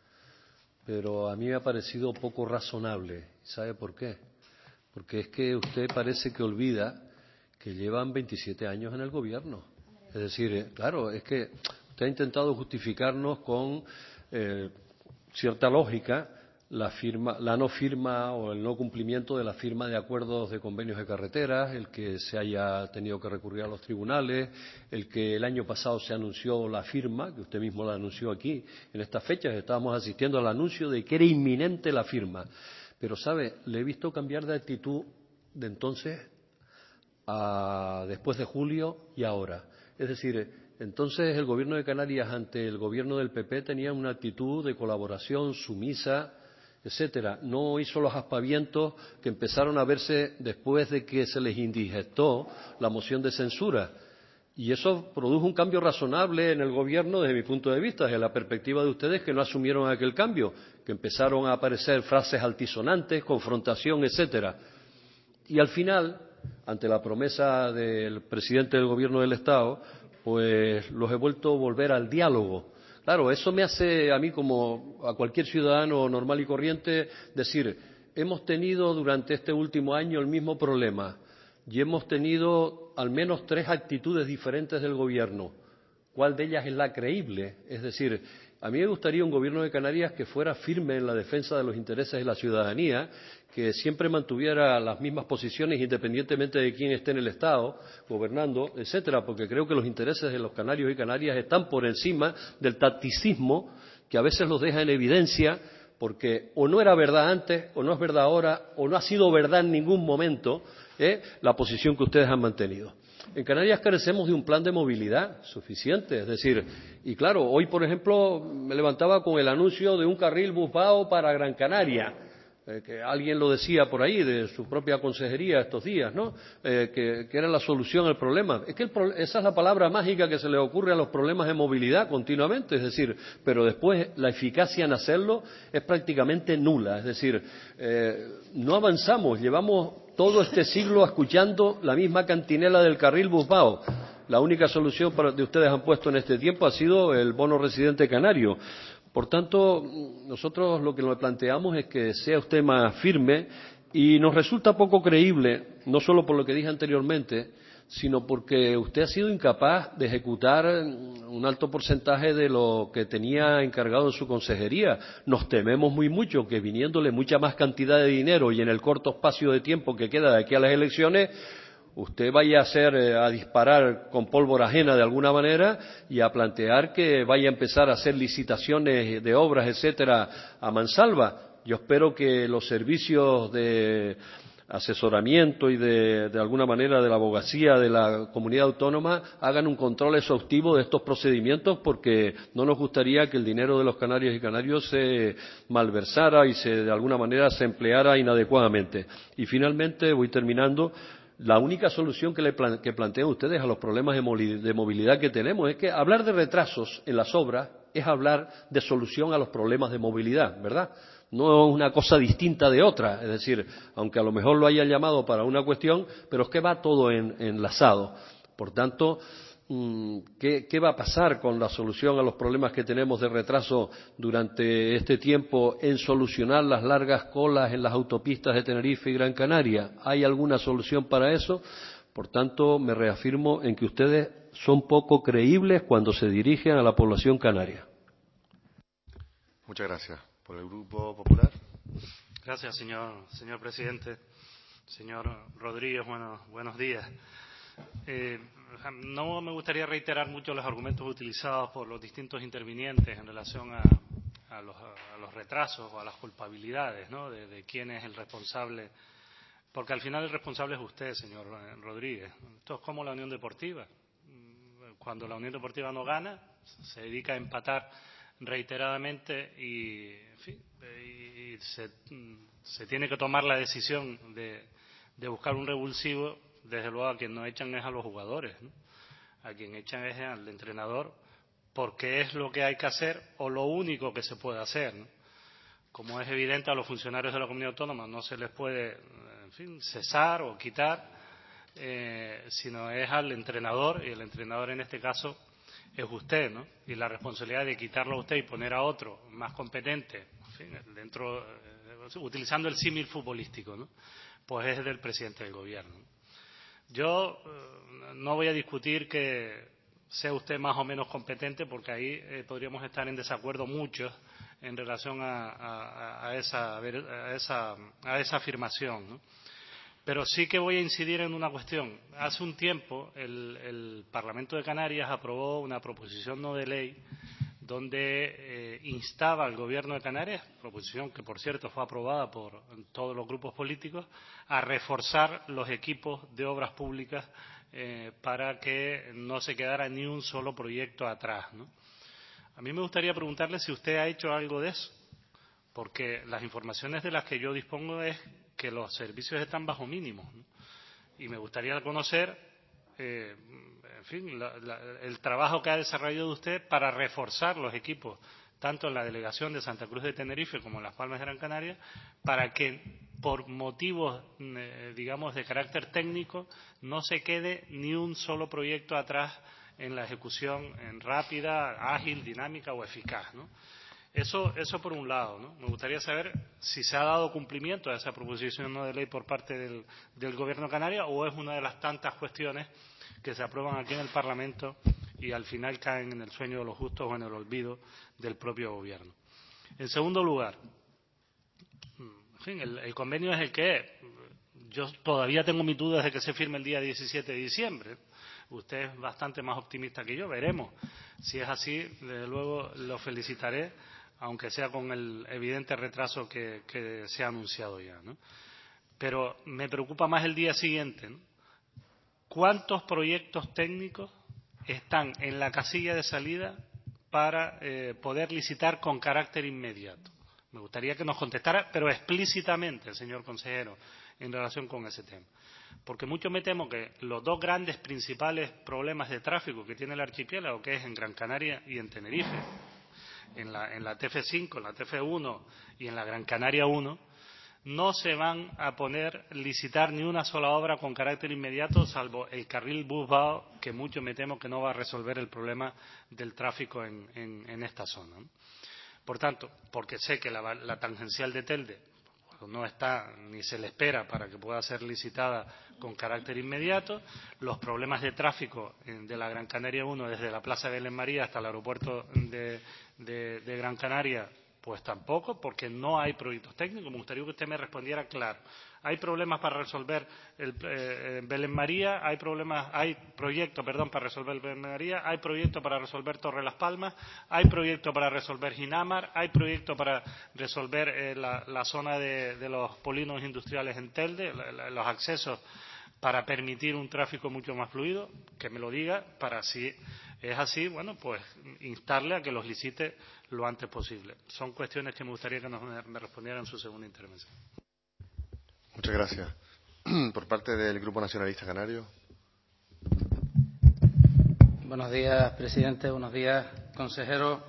Speaker 7: pero a mí me ha parecido poco razonable. ¿Sabe por qué? Porque es que usted parece que olvida que llevan veintisiete años en el Gobierno. Es decir, eh, claro, es que usted ha intentado justificarnos con eh, cierta lógica la firma, la no firma o el no cumplimiento de la firma de acuerdos de convenios de carreteras, el que se haya tenido que recurrir a los tribunales, el que el año pasado se anunció la firma, que usted mismo la anunció aquí, en estas fechas estábamos asistiendo al anuncio de que era inminente la firma. Pero, ¿sabe? Le he visto cambiar de actitud de entonces a después de julio y ahora. Es decir, entonces el Gobierno de Canarias ante el Gobierno del P P tenía una actitud de colaboración sumisa, etcétera. No hizo los aspavientos que empezaron a verse después de que se les indigestó la moción de censura. Y eso produjo un cambio razonable en el Gobierno desde mi punto de vista, desde la perspectiva de ustedes que no asumieron aquel cambio, que empezaron a aparecer frases altisonantes, confrontación, etcétera. Y al final, ante la promesa del presidente del Gobierno del Estado, pues los he vuelto a volver al diálogo. Claro, eso me hace a mí, como a cualquier ciudadano normal y corriente, decir, hemos tenido durante este último año el mismo problema y hemos tenido al menos tres actitudes diferentes del Gobierno. ¿Cuál de ellas es la creíble? Es decir, a mí me gustaría un Gobierno de Canarias que fuera firme en la defensa de los intereses de la ciudadanía, que siempre mantuviera las mismas posiciones independientemente de quién esté en el Estado, gobernando, etcétera, porque creo que los intereses de los canarios y canarias están por encima del tacticismo que a veces los deja en evidencia, porque o no era verdad antes, o no es verdad ahora, o no ha sido verdad en ningún momento, ¿eh? la posición que ustedes han mantenido. en Canarias carecemos de un plan de movilidad suficiente. Es decir, y claro, hoy, por ejemplo, me levantaba con el anuncio de un carril Busbao para Gran Canaria. Eh, que alguien lo decía por ahí, de su propia consejería estos días, ¿no? Eh, que, que era la solución al problema. Es que el pro esa es la palabra mágica que se le ocurre a los problemas de movilidad continuamente, es decir, pero después la eficacia en hacerlo es prácticamente nula. Es decir, eh, no avanzamos, llevamos todo este siglo escuchando la misma cantinela del carril Busbao. La única solución para, que ustedes han puesto en este tiempo ha sido el bono residente canario. Por tanto, nosotros lo que le planteamos es que sea usted más firme y nos resulta poco creíble, no solo por lo que dije anteriormente, sino porque usted ha sido incapaz de ejecutar un alto porcentaje de lo que tenía encargado en su consejería. Nos tememos muy mucho que viniéndole mucha más cantidad de dinero y en el corto espacio de tiempo que queda de aquí a las elecciones, usted vaya a hacer, a disparar con pólvora ajena de alguna manera y a plantear que vaya a empezar a hacer licitaciones de obras, etcétera, a mansalva. Yo espero que los servicios de asesoramiento y de, de alguna manera de la abogacía de la comunidad autónoma hagan un control exhaustivo de estos procedimientos, porque no nos gustaría que el dinero de los canarios y canarios se malversara y se de alguna manera se empleara inadecuadamente. Y finalmente, voy terminando, la única solución que, le plan que plantean ustedes a los problemas de, de movilidad que tenemos es que hablar de retrasos en las obras es hablar de solución a los problemas de movilidad, ¿verdad? No es una cosa distinta de otra, es decir, aunque a lo mejor lo hayan llamado para una cuestión, pero es que va todo en, enlazado. Por tanto, ¿qué, ¿qué va a pasar con la solución a los problemas que tenemos de retraso durante este tiempo en solucionar las largas colas en las autopistas de Tenerife y Gran Canaria? ¿Hay alguna solución para eso? Por tanto, me reafirmo en que ustedes son poco creíbles cuando se dirigen a la población canaria.
Speaker 5: Muchas gracias. Por el Grupo Popular.
Speaker 8: Gracias, señor, señor presidente. Señor Rodríguez, bueno, buenos días. Eh, no me gustaría reiterar mucho los argumentos utilizados por los distintos intervinientes en relación a, a, los, a los retrasos o a las culpabilidades, ¿no?, de, de quién es el responsable, porque al final el responsable es usted, señor Rodríguez. Esto es como la Unión Deportiva. Cuando la Unión Deportiva no gana, se dedica a empatar reiteradamente y, en fin, y se, se tiene que tomar la decisión de, de buscar un revulsivo. Desde luego a quien no echan es a los jugadores, ¿no? A quien echan es al entrenador, porque es lo que hay que hacer o lo único que se puede hacer, ¿no? Como es evidente, a los funcionarios de la comunidad autónoma no se les puede, en fin, cesar o quitar, eh, sino es al entrenador, y el entrenador en este caso es usted, ¿no? Y la responsabilidad de quitarlo a usted y poner a otro más competente, en fin, dentro, eh, utilizando el símil futbolístico, ¿no?, pues es del presidente del gobierno. Yo eh, no voy a discutir que sea usted más o menos competente, porque ahí eh, podríamos estar en desacuerdo muchos en relación a, a, a, esa, a, esa, a esa afirmación, ¿no? Pero sí que voy a incidir en una cuestión. Hace un tiempo el, el Parlamento de Canarias aprobó una proposición no de ley donde eh, instaba al Gobierno de Canarias, proposición que por cierto fue aprobada por todos los grupos políticos, a reforzar los equipos de obras públicas eh, para que no se quedara ni un solo proyecto atrás, ¿no? A mí me gustaría preguntarle si usted ha hecho algo de eso, porque las informaciones de las que yo dispongo es que los servicios están bajo mínimos, ¿no? Y me gustaría conocer, eh, en fin, la, la, el trabajo que ha desarrollado usted para reforzar los equipos, tanto en la delegación de Santa Cruz de Tenerife como en Las Palmas de Gran Canaria, para que por motivos, eh, digamos, de carácter técnico, no se quede ni un solo proyecto atrás en la ejecución en rápida, ágil, dinámica o eficaz, ¿no? Eso, eso por un lado, ¿no? Me gustaría saber si se ha dado cumplimiento a esa proposición no de ley por parte del, del Gobierno canario, o es una de las tantas cuestiones que se aprueban aquí en el Parlamento y al final caen en el sueño de los justos o en el olvido del propio Gobierno. En segundo lugar, en fin, el, el convenio es el que es. Yo todavía tengo mis dudas de que se firme el día diecisiete de diciembre. Usted es bastante más optimista que yo, veremos. Si es así, desde luego lo felicitaré, aunque sea con el evidente retraso que, que se ha anunciado ya, ¿no? Pero me preocupa más el día siguiente, ¿no? ¿cuántos proyectos técnicos están en la casilla de salida para eh, poder licitar con carácter inmediato? Me gustaría que nos contestara, pero explícitamente, señor consejero, en relación con ese tema. Porque mucho me temo que los dos grandes principales problemas de tráfico que tiene el archipiélago, que es en Gran Canaria y en Tenerife, en la, en la T F cinco, en la T F uno y en la Gran Canaria uno, no se van a poner licitar ni una sola obra con carácter inmediato, salvo el carril Busbao, que mucho me temo que no va a resolver el problema del tráfico en, en, en esta zona. Por tanto, porque sé que la, la tangencial de Telde no está ni se le espera para que pueda ser licitada con carácter inmediato, los problemas de tráfico de la Gran Canaria uno desde la Plaza de Belén María hasta el aeropuerto de, de, de Gran Canaria, pues tampoco, porque no hay proyectos técnicos. Me gustaría que usted me respondiera claro. Hay problemas para resolver el eh, Belén María, hay problemas, hay proyectos, perdón, para resolver Belén María, hay proyectos para resolver Torre Las Palmas, hay proyectos para resolver Ginamar, hay proyectos para resolver eh, la, la zona de, de los polígonos industriales en Telde, la, la, los accesos para permitir un tráfico mucho más fluido, que me lo diga, para si es así, bueno, pues instarle a que los licite lo antes posible. Son cuestiones que me gustaría que nos, me respondiera en su segunda intervención.
Speaker 5: Muchas gracias. Por parte del Grupo Nacionalista Canario.
Speaker 9: Buenos días, presidente. Buenos días, consejero.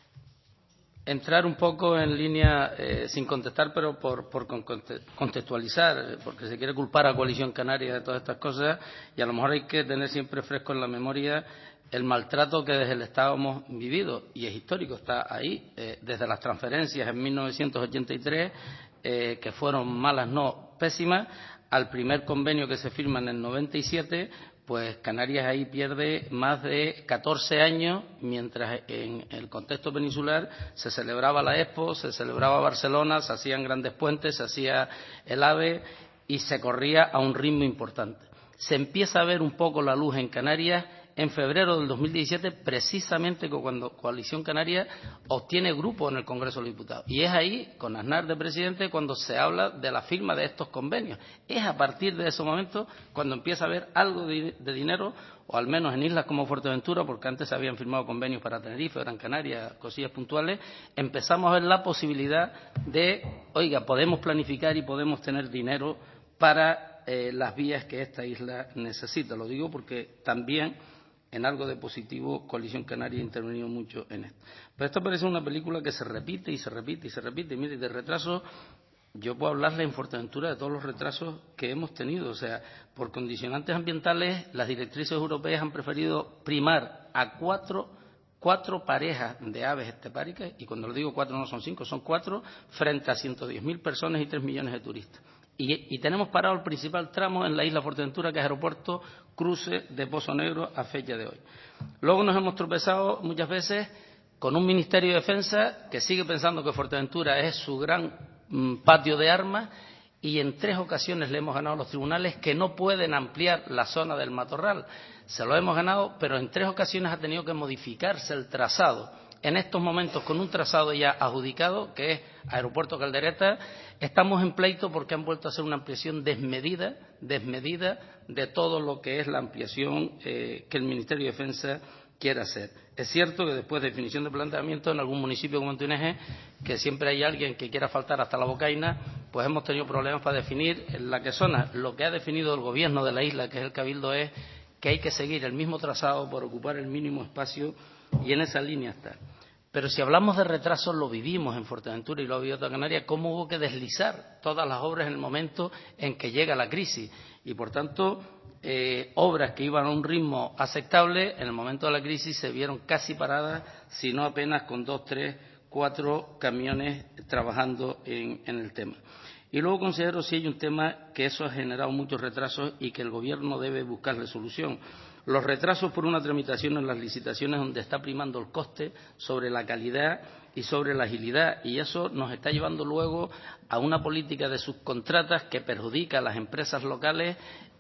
Speaker 9: Entrar un poco en línea, eh, sin contestar, pero por, por contextualizar, porque se quiere culpar a Coalición Canaria de todas estas cosas, y a lo mejor hay que tener siempre fresco en la memoria el maltrato que desde el Estado hemos vivido, y es histórico, está ahí, eh, desde las transferencias en mil novecientos ochenta y tres, eh, que fueron malas, no pésimas, al primer convenio que se firma en el noventa y siete, pues Canarias ahí pierde más de catorce años, mientras en el contexto peninsular se celebraba la Expo, se celebraba Barcelona, se hacían grandes puentes, se hacía el AVE y se corría a un ritmo importante. Se empieza a ver un poco la luz en Canarias en febrero del dos mil diecisiete, precisamente cuando Coalición Canaria obtiene grupo en el Congreso de los Diputados. Y es ahí, con Aznar de presidente, cuando se habla de la firma de estos convenios. Es a partir de ese momento cuando empieza a haber algo de, de dinero, o al menos en islas como Fuerteventura, porque antes se habían firmado convenios para Tenerife, Gran Canaria, cosillas puntuales, empezamos a ver la posibilidad de, oiga, podemos planificar y podemos tener dinero para eh, las vías que esta isla necesita. Lo digo porque también en algo de positivo, Coalición Canaria ha intervenido mucho en esto. Pero esto parece una película que se repite y se repite y se repite. Y mire, de retraso, yo puedo hablarle en Fuerteventura de todos los retrasos que hemos tenido. O sea, por condicionantes ambientales, las directrices europeas han preferido primar a cuatro, cuatro parejas de aves estepáricas, y cuando lo digo cuatro no son cinco, son cuatro, frente a ciento diez mil personas y tres millones de turistas. Y, y tenemos parado el principal tramo en la isla Fuerteventura, que es aeropuerto cruce de Pozo Negro a fecha de hoy. Luego nos hemos tropezado muchas veces con un Ministerio de Defensa que sigue pensando que Fuerteventura es su gran mm, patio de armas, y en tres ocasiones le hemos ganado a los tribunales que no pueden ampliar la zona del matorral. Se lo hemos ganado, pero en tres ocasiones ha tenido que modificarse el trazado. En estos momentos, con un trazado ya adjudicado, que es Aeropuerto Caldereta, estamos en pleito porque han vuelto a hacer una ampliación desmedida, desmedida de todo lo que es la ampliación eh, que el Ministerio de Defensa quiere hacer. Es cierto que después de definición de planteamiento, en algún municipio como Tuneje, que siempre hay alguien que quiera faltar hasta la bocaina, pues hemos tenido problemas para definir en la que zona. Lo que ha definido el gobierno de la isla, que es el Cabildo, es que hay que seguir el mismo trazado por ocupar el mínimo espacio, y en esa línea está. Pero si hablamos de retrasos, lo vivimos en Fuerteventura y lo ha vivido toda Canarias, cómo hubo que deslizar todas las obras en el momento en que llega la crisis. Y por tanto, eh, obras que iban a un ritmo aceptable, en el momento de la crisis se vieron casi paradas, si no apenas con dos, tres, cuatro camiones trabajando en, en el tema. Y luego considero si hay un tema que eso ha generado muchos retrasos y que el Gobierno debe buscarle solución. Los retrasos por una tramitación en las licitaciones, donde está primando el coste sobre la calidad y sobre la agilidad, y eso nos está llevando luego a una política de subcontratas que perjudica a las empresas locales,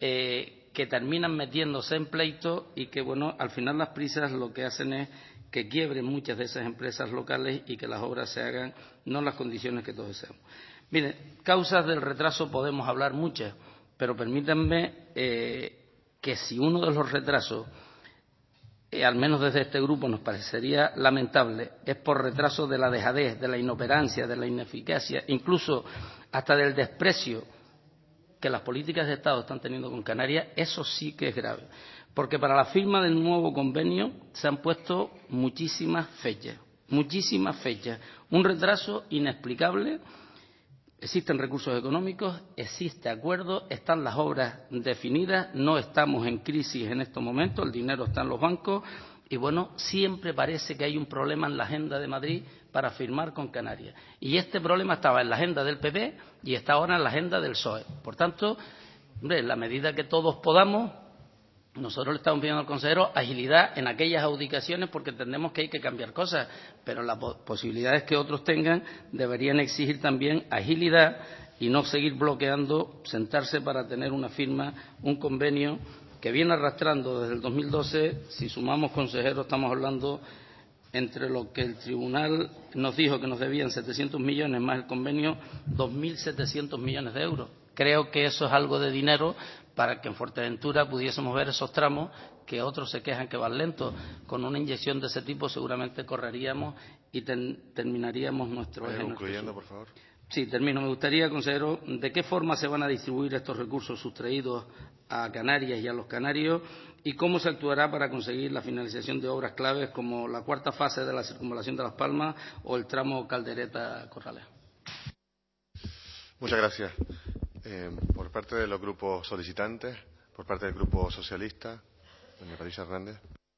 Speaker 9: eh, que terminan metiéndose en pleito y que, bueno, al final las prisas lo que hacen es que quiebren muchas de esas empresas locales y que las obras se hagan no en las condiciones que todos deseamos. Mire, causas del retraso podemos hablar muchas, pero permítanme eh, que si uno de los retrasos, eh, al menos desde este grupo nos parecería lamentable, es por retraso de la dejadez, de la inoperancia, de la ineficacia, incluso hasta del desprecio que las políticas de Estado están teniendo con Canarias, eso sí que es grave. Porque para la firma del nuevo convenio se han puesto muchísimas fechas, muchísimas fechas. Un retraso inexplicable. Existen recursos económicos, existe acuerdo, están las obras definidas, no estamos en crisis en estos momentos, el dinero está en los bancos y, bueno, siempre parece que hay un problema en la agenda de Madrid para firmar con Canarias. Y este problema estaba en la agenda del P P y está ahora en la agenda del P S O E. Por tanto, hombre, en la medida que todos podamos, nosotros le estamos pidiendo al consejero agilidad en aquellas adjudicaciones porque entendemos que hay que cambiar cosas, pero las posibilidades que otros tengan deberían exigir también agilidad y no seguir bloqueando, sentarse para tener una firma, un convenio que viene arrastrando desde el dos mil doce. Si sumamos consejeros, estamos hablando entre lo que el tribunal nos dijo que nos debían setecientos millones más el convenio, dos mil setecientos millones de euros. Creo que eso es algo de dinero para que en Fuerteventura pudiésemos ver esos tramos que otros se quejan que van lentos. Con una inyección de ese tipo seguramente correríamos y ten, terminaríamos nuestro eje.
Speaker 5: Concluyendo, por favor.
Speaker 9: Sí, termino. Me gustaría, consejero, ¿de qué forma se van a distribuir estos recursos sustraídos a Canarias y a los canarios y cómo se actuará para conseguir la finalización de obras claves como la cuarta fase de la circunvalación de Las Palmas o el tramo Caldereta-Corrales?
Speaker 5: Muchas gracias. Eh, por parte de los grupos solicitantes, por parte del Grupo Socialista, doña Parisa Hernández.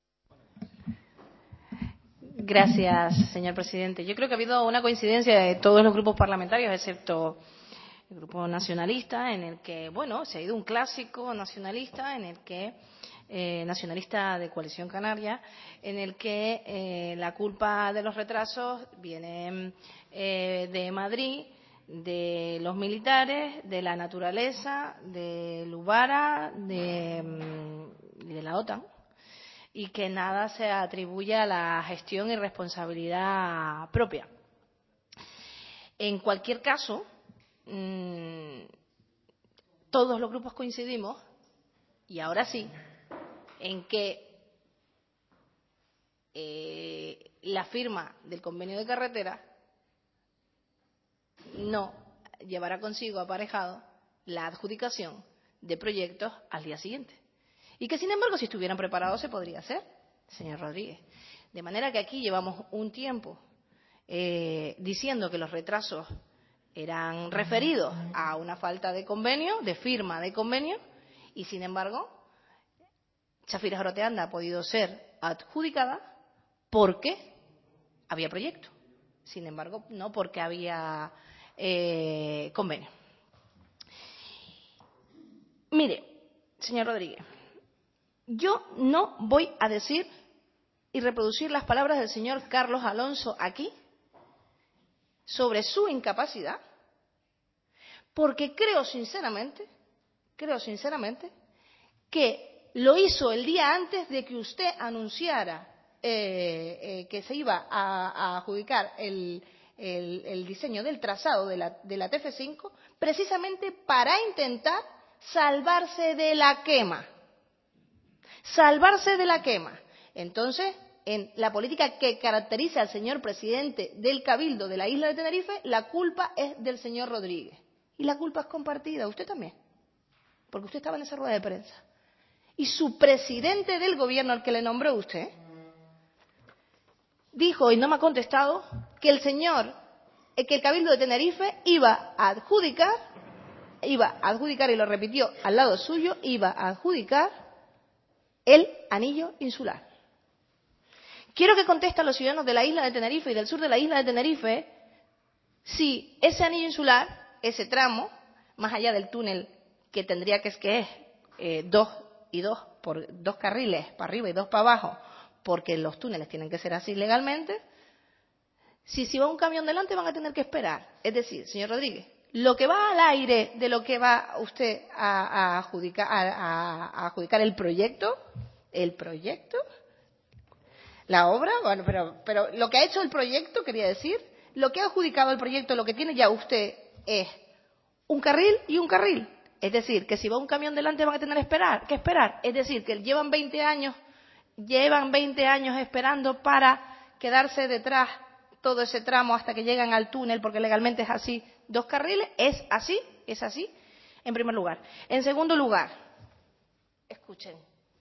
Speaker 3: Gracias, señor presidente. Yo creo que ha habido una coincidencia de todos los grupos parlamentarios, excepto el Grupo Nacionalista, en el que, bueno, se ha ido un clásico nacionalista, en el que, eh, nacionalista de Coalición Canaria, en el que eh, la culpa de los retrasos viene eh, de Madrid, de los militares, de la naturaleza, de Lubara, de, de la OTAN, y que nada se atribuye a la gestión y responsabilidad propia. En cualquier caso, mmm, todos los grupos coincidimos, y ahora sí, en que eh, la firma del convenio de carretera no llevará consigo aparejado la adjudicación de proyectos al día siguiente. Y que, sin embargo, si estuvieran preparados se podría hacer, señor Rodríguez. De manera que aquí llevamos un tiempo eh, diciendo que los retrasos eran referidos a una falta de convenio, de firma de convenio, y, sin embargo, Chafiras Oroteanda ha podido ser adjudicada porque había proyecto. Sin embargo, no porque había eh, convenio. Mire, señor Rodríguez, yo no voy a decir y reproducir las palabras del señor Carlos Alonso aquí sobre su incapacidad, porque creo sinceramente, creo sinceramente que lo hizo el día antes de que usted anunciara eh, eh, que se iba a, a adjudicar el, el, el diseño del trazado de la, de la T F cinco, precisamente para intentar salvarse de la quema. Salvarse de la quema. Entonces, en la política que caracteriza al señor presidente del Cabildo de la isla de Tenerife, la culpa es del señor Rodríguez. Y la culpa es compartida, usted también, porque usted estaba en esa rueda de prensa. Y su presidente del gobierno, al que le nombró usted, dijo, y no me ha contestado, que el señor, que el Cabildo de Tenerife iba a adjudicar, iba a adjudicar, y lo repitió al lado suyo, iba a adjudicar el anillo insular. Quiero que conteste a los ciudadanos de la isla de Tenerife y del sur de la isla de Tenerife si ese anillo insular, ese tramo, más allá del túnel que tendría que es que es eh, dos y dos por dos carriles para arriba y dos para abajo, porque los túneles tienen que ser así legalmente, si si va un camión delante van a tener que esperar. Es decir, señor Rodríguez, lo que va al aire de lo que va usted a, a, adjudicar, a, a, a adjudicar el proyecto, el proyecto, la obra, bueno, pero, pero lo que ha hecho el proyecto, quería decir, lo que ha adjudicado el proyecto, lo que tiene ya usted es un carril y un carril. Es decir, que si va un camión delante van a tener que esperar, que esperar. Es decir, que llevan veinte años, llevan veinte años esperando para quedarse detrás todo ese tramo hasta que llegan al túnel, porque legalmente es así. Dos carriles, es así, es así, en primer lugar. En segundo lugar, escuchen.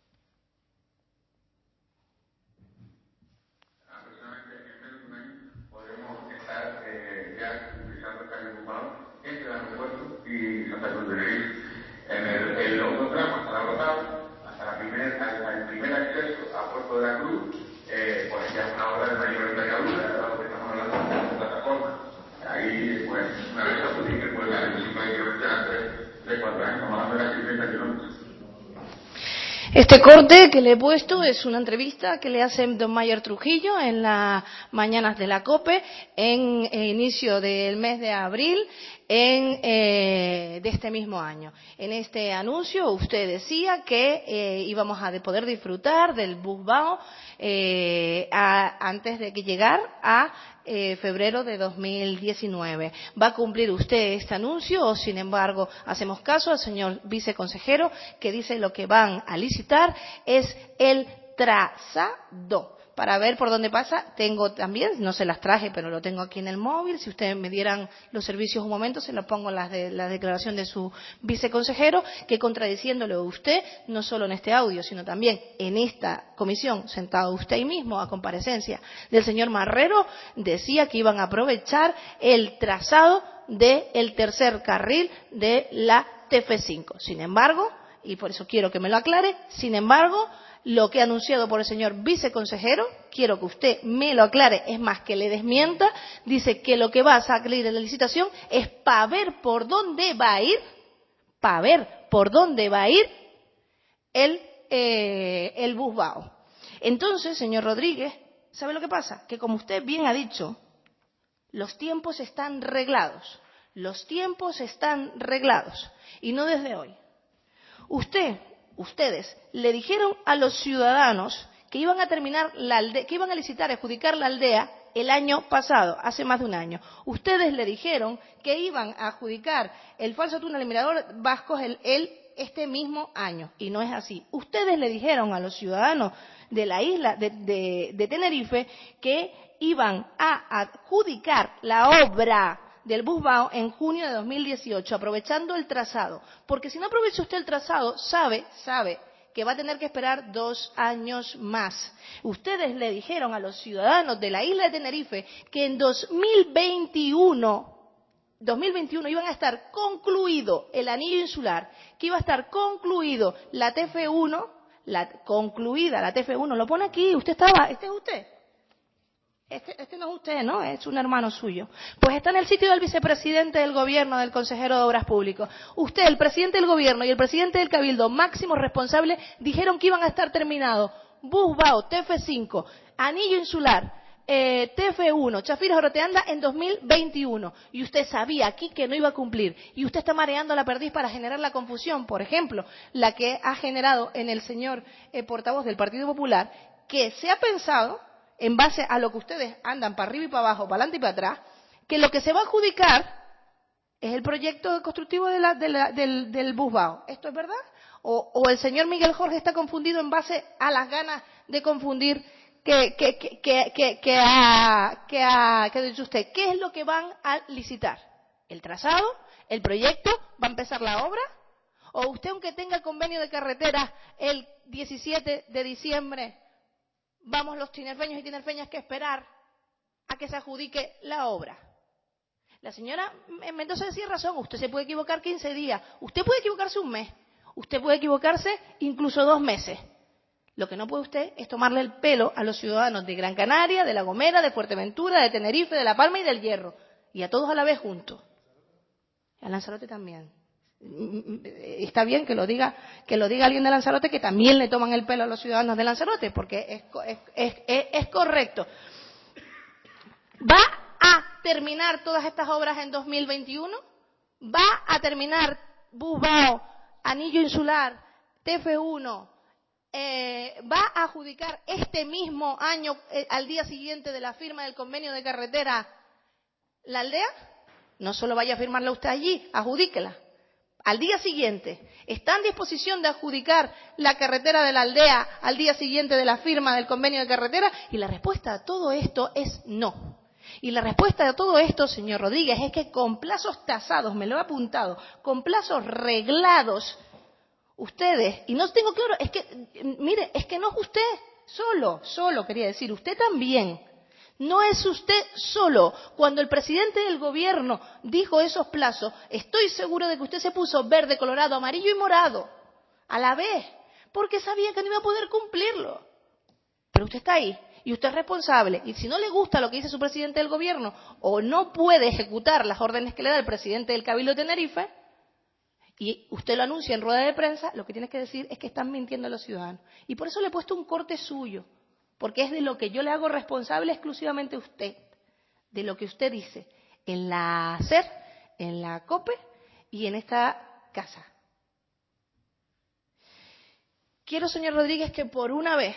Speaker 10: Aproximadamente en menos de un año podremos estar eh, ya utilizando el carril urbano entre el aeropuerto y Santa Cruz de Tenerife. En el, el otro tramo, hasta la Brotado, hasta la primer, al, al primer acceso a Puerto de la Cruz, eh, pues ya es una obra de mayor envergadura, dado que estamos hablando de una plataforma. Ahí, pues, una vez que se pues la municipalidad de kilómetros antes de cuatro años, estamos hablando de casi treinta kilómetros.
Speaker 3: Este corte que le he puesto es una entrevista que le hace don Mayer Trujillo en las mañanas de la COPE en eh, inicio del mes de abril en, eh, de este mismo año. En este anuncio usted decía que eh, íbamos a de poder disfrutar del Busbao eh, a, antes de que llegar a eh, febrero de dos mil diecinueve. ¿Va a cumplir usted este anuncio o, sin embargo, hacemos caso al señor viceconsejero que dice lo que van a licitar es el trazado? Para ver por dónde pasa, tengo también, no se las traje, pero lo tengo aquí en el móvil. Si ustedes me dieran los servicios un momento, se los pongo en la, de, la declaración de su viceconsejero, que contradiciéndole a usted, no solo en este audio, sino también en esta comisión, sentado usted ahí mismo, a comparecencia del señor Marrero, decía que iban a aprovechar el trazado del tercer carril de la T F cinco. Sin embargo, y por eso quiero que me lo aclare, sin embargo, lo que ha anunciado por el señor viceconsejero, quiero que usted me lo aclare, es más que le desmienta, dice que lo que va a salir en la licitación es para ver por dónde va a ir, para ver por dónde va a ir el, eh, el Busbao. Entonces, señor Rodríguez, ¿sabe lo que pasa? Que como usted bien ha dicho, los tiempos están reglados, los tiempos están reglados, y no desde hoy. Usted Ustedes le dijeron a los ciudadanos que iban a terminar la aldea, que iban a licitar, adjudicar la aldea el año pasado, hace más de un año. Ustedes le dijeron que iban a adjudicar el falso túnel del Mirador Vascos el, el, este mismo año, y no es así. Ustedes le dijeron a los ciudadanos de la isla de, de, de Tenerife que iban a adjudicar la obra del Busbao en junio de dos mil dieciocho, aprovechando el trazado. Porque si no aprovecha usted el trazado, sabe, sabe que va a tener que esperar dos años más. Ustedes le dijeron a los ciudadanos de la isla de Tenerife que en dos mil veintiuno, dos mil veintiuno iban a estar concluido el anillo insular, que iba a estar concluido la T F uno, la, concluida la T F uno, lo pone aquí, usted estaba, este es usted. Este, este no es usted, ¿no? Es un hermano suyo. Pues está en el sitio del vicepresidente del gobierno, del consejero de Obras Públicas. Usted, el presidente del gobierno y el presidente del cabildo, máximos responsables, dijeron que iban a estar terminados Busbao, T F cinco, Anillo Insular, eh, T F uno, Chafiras Oroteanda en dos mil veintiuno. Y usted sabía aquí que no iba a cumplir. Y usted está mareando la perdiz para generar la confusión. Por ejemplo, la que ha generado en el señor eh, portavoz del Partido Popular, que se ha pensado, en base a lo que ustedes andan para arriba y para abajo, para adelante y para atrás, que lo que se va a adjudicar es el proyecto constructivo de la, de la, del, del Busbao. ¿Esto es verdad? O, ¿O el señor Miguel Jorge está confundido en base a las ganas de confundir que, que, que, que, que, que, ha, que, ha, que ha dicho usted? ¿Qué es lo que van a licitar? ¿El trazado? ¿El proyecto? ¿Va a empezar la obra? ¿O usted, aunque tenga el convenio de carretera el diecisiete de diciembre, vamos los tinerfeños y tinerfeñas que esperar a que se adjudique la obra? La señora Mendoza decía razón, usted se puede equivocar quince días, usted puede equivocarse un mes, usted puede equivocarse incluso dos meses. Lo que no puede usted es tomarle el pelo a los ciudadanos de Gran Canaria, de La Gomera, de Fuerteventura, de Tenerife, de La Palma y del Hierro, y a todos a la vez juntos. Y a Lanzarote también. Está bien que lo diga que lo diga alguien de Lanzarote, que también le toman el pelo a los ciudadanos de Lanzarote, porque es, es, es, es, es correcto. ¿Va a terminar todas estas obras en dos mil veintiuno? ¿Va a terminar Busbao, Anillo Insular, T F uno? Eh, ¿Va a adjudicar este mismo año, eh, al día siguiente de la firma del convenio de carretera, la aldea? No solo vaya a firmarla usted allí, adjudíquela. al día siguiente, ¿está en disposición de adjudicar la carretera de la aldea al día siguiente de la firma del convenio de carretera? Y la respuesta a todo esto es no. Y la respuesta a todo esto, señor Rodríguez, es que con plazos tasados, me lo he apuntado, con plazos reglados, ustedes, y no tengo claro, es que, mire, es que no es usted solo, solo quería decir, usted también. No es usted solo. Cuando el presidente del gobierno dijo esos plazos, estoy seguro de que usted se puso verde, colorado, amarillo y morado a la vez, porque sabía que no iba a poder cumplirlo. Pero usted está ahí y usted es responsable. Y si no le gusta lo que dice su presidente del gobierno o no puede ejecutar las órdenes que le da el presidente del Cabildo de Tenerife, y usted lo anuncia en rueda de prensa, lo que tiene que decir es que están mintiendo a los ciudadanos. Y por eso le he puesto un corte suyo, porque es de lo que yo le hago responsable exclusivamente a usted, de lo que usted dice en la SER, en la COPE y en esta casa. Quiero, señor Rodríguez, que por una vez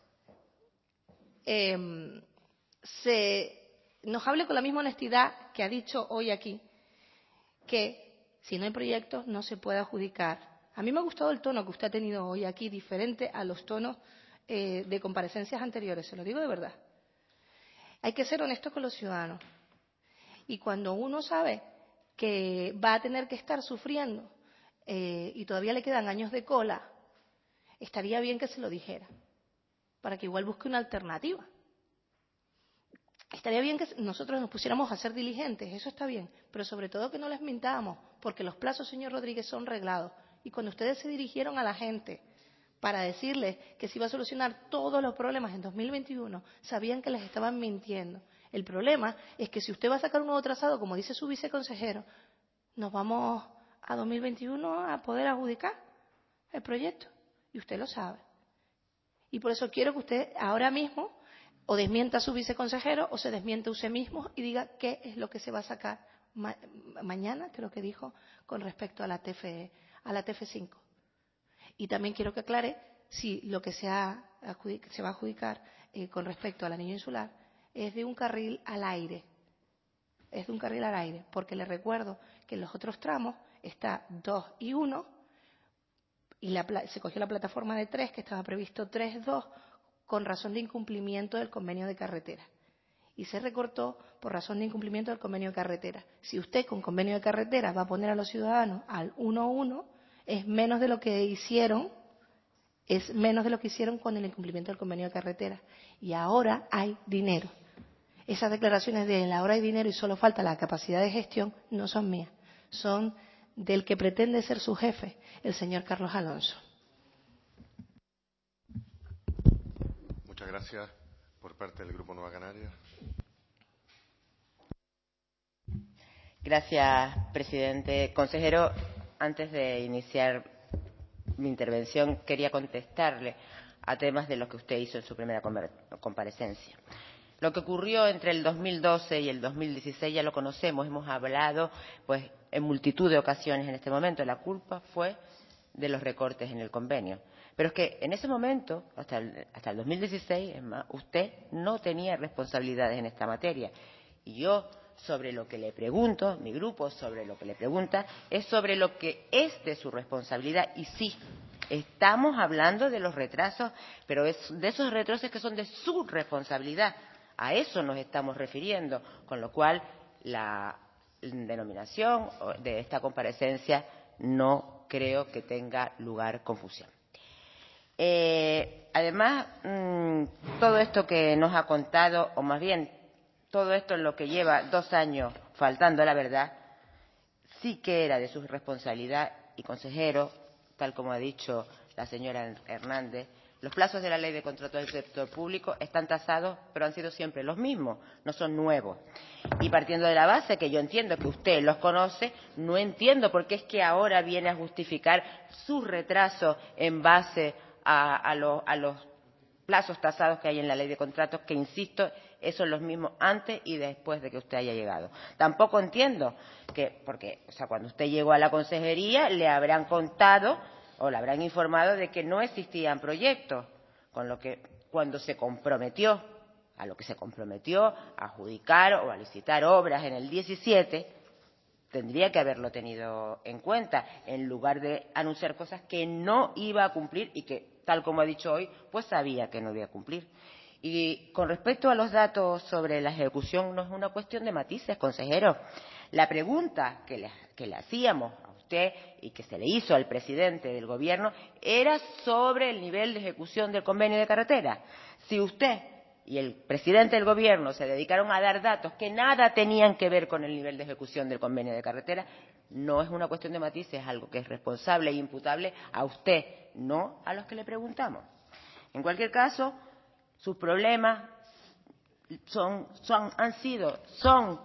Speaker 3: eh, se, nos hable con la misma honestidad que ha dicho hoy aquí, que si no hay proyectos no se puede adjudicar. A mí me ha gustado el tono que usted ha tenido hoy aquí, diferente a los tonos Eh, de comparecencias anteriores, se lo digo de verdad. Hay que ser honesto con los ciudadanos. Y cuando uno sabe que va a tener que estar sufriendo eh, y todavía le quedan años de cola, estaría bien que se lo dijera, para que igual busque una alternativa. Estaría bien que nosotros nos pusiéramos a ser diligentes, eso está bien, pero sobre todo que no les mintamos, porque los plazos, señor Rodríguez, son reglados. Y cuando ustedes se dirigieron a la gente para decirles que se iba a solucionar todos los problemas en dos mil veintiuno, sabían que les estaban mintiendo. El problema es que si usted va a sacar un nuevo trazado, como dice su viceconsejero, nos vamos a dos mil veintiuno a poder adjudicar el proyecto. Y usted lo sabe. Y por eso quiero que usted ahora mismo o desmienta a su viceconsejero o se desmiente usted mismo y diga qué es lo que se va a sacar ma mañana, creo que dijo, con respecto a la T F, a la T F cinco. Y también quiero que aclare si lo que se, ha, se va a adjudicar eh, con respecto al anillo insular es de un carril al aire. Es de un carril al aire, porque le recuerdo que en los otros tramos está dos y uno y la, se cogió la plataforma de tres, que estaba previsto tres dos, con razón de incumplimiento del convenio de carretera. Y se recortó por razón de incumplimiento del convenio de carretera. Si usted con convenio de carretera va a poner a los ciudadanos al uno uno, es menos de lo que hicieron, es menos de lo que hicieron con el incumplimiento del convenio de carretera. Y ahora hay dinero. Esas declaraciones de ahora hay dinero y solo falta la capacidad de gestión no son mías, son del que pretende ser su jefe, el señor Carlos Alonso.
Speaker 5: Muchas gracias. Por parte del Grupo Nueva Canarias.
Speaker 4: Gracias, presidente. Consejero, antes de iniciar mi intervención, quería contestarle a temas de lo que usted hizo en su primera comparecencia. Lo que ocurrió entre el dos mil doce y el dos mil dieciséis ya lo conocemos, hemos hablado pues en multitud de ocasiones en este momento. La culpa fue de los recortes en el convenio. Pero es que en ese momento, hasta el, hasta el dos mil dieciséis, es más, usted no tenía responsabilidades en esta materia. Y yo, sobre lo que le pregunto, mi grupo sobre lo que le pregunta, es sobre lo que es de su responsabilidad. Y sí, estamos hablando de los retrasos, pero es de esos retrasos que son de su responsabilidad. A eso nos estamos refiriendo, con lo cual la denominación de esta comparecencia no creo que tenga lugar confusión. Eh, además, mmm, todo esto que nos ha contado, o más bien todo esto en lo que lleva dos años faltando a la verdad, sí que era de su responsabilidad. Y, consejero, tal como ha dicho la señora Hernández, los plazos de la Ley de Contratos del Sector Público están tasados, pero han sido siempre los mismos, no son nuevos. Y partiendo de la base, que yo entiendo que usted los conoce, no entiendo por qué es que ahora viene a justificar sus retrasos en base a, a, lo, a los plazos tasados que hay en la Ley de Contratos, que, insisto, esos son los mismos antes y después de que usted haya llegado. Tampoco entiendo que, porque o sea, cuando usted llegó a la consejería le habrán contado o le habrán informado de que no existían proyectos, con lo que cuando se comprometió, a lo que se comprometió a adjudicar o a licitar obras en el diecisiete, tendría que haberlo tenido en cuenta, en lugar de anunciar cosas que no iba a cumplir y que, tal como ha dicho hoy, pues sabía que no iba a cumplir. Y con respecto a los datos sobre la ejecución, no es una cuestión de matices, consejero. La pregunta que le, que le hacíamos a usted y que se le hizo al presidente del Gobierno era sobre el nivel de ejecución del convenio de carretera. Si usted y el presidente del Gobierno se dedicaron a dar datos que nada tenían que ver con el nivel de ejecución del convenio de carretera, no es una cuestión de matices, es algo que es responsable e imputable a usted, no a los que le preguntamos. En cualquier caso, sus problemas son, son, han sido, son,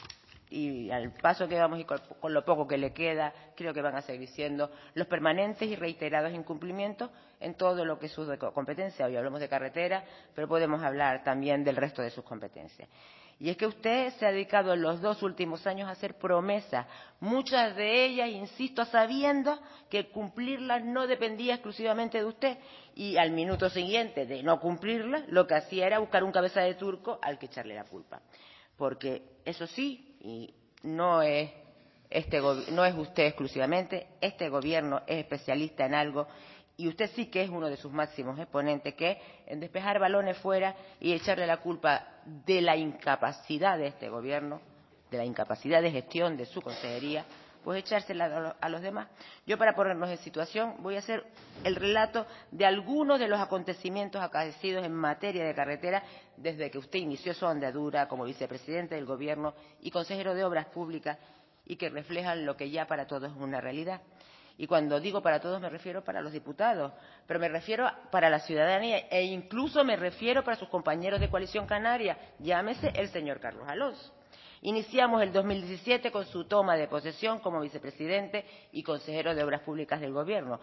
Speaker 4: y al paso que vamos y con, con lo poco que le queda, creo que van a seguir siendo los permanentes y reiterados incumplimientos en todo lo que es su competencia. Hoy hablamos de carretera, pero podemos hablar también del resto de sus competencias. Y es que usted se ha dedicado en los dos últimos años a hacer promesas, muchas de ellas, insisto, sabiendo que cumplirlas no dependía exclusivamente de usted, y al minuto siguiente de no cumplirlas, lo que hacía era buscar un cabeza de turco al que echarle la culpa. Porque eso sí, y no es, este, no es usted exclusivamente, este gobierno es especialista en algo, y usted sí que es uno de sus máximos exponentes, que es en despejar balones fuera y echarle la culpa de la incapacidad de este gobierno, de la incapacidad de gestión de su consejería, pues echársela a los demás. Yo, para ponernos en situación, voy a hacer el relato de algunos de los acontecimientos acaecidos en materia de carretera desde que usted inició su andadura como vicepresidente del Gobierno y consejero de Obras Públicas, y que reflejan lo que ya para todos es una realidad. Y cuando digo para todos me refiero para los diputados, pero me refiero para la ciudadanía e incluso me refiero para sus compañeros de Coalición Canaria, llámese el señor Carlos Alonso. Iniciamos el dos mil diecisiete con su toma de posesión como vicepresidente y consejero de Obras Públicas del Gobierno.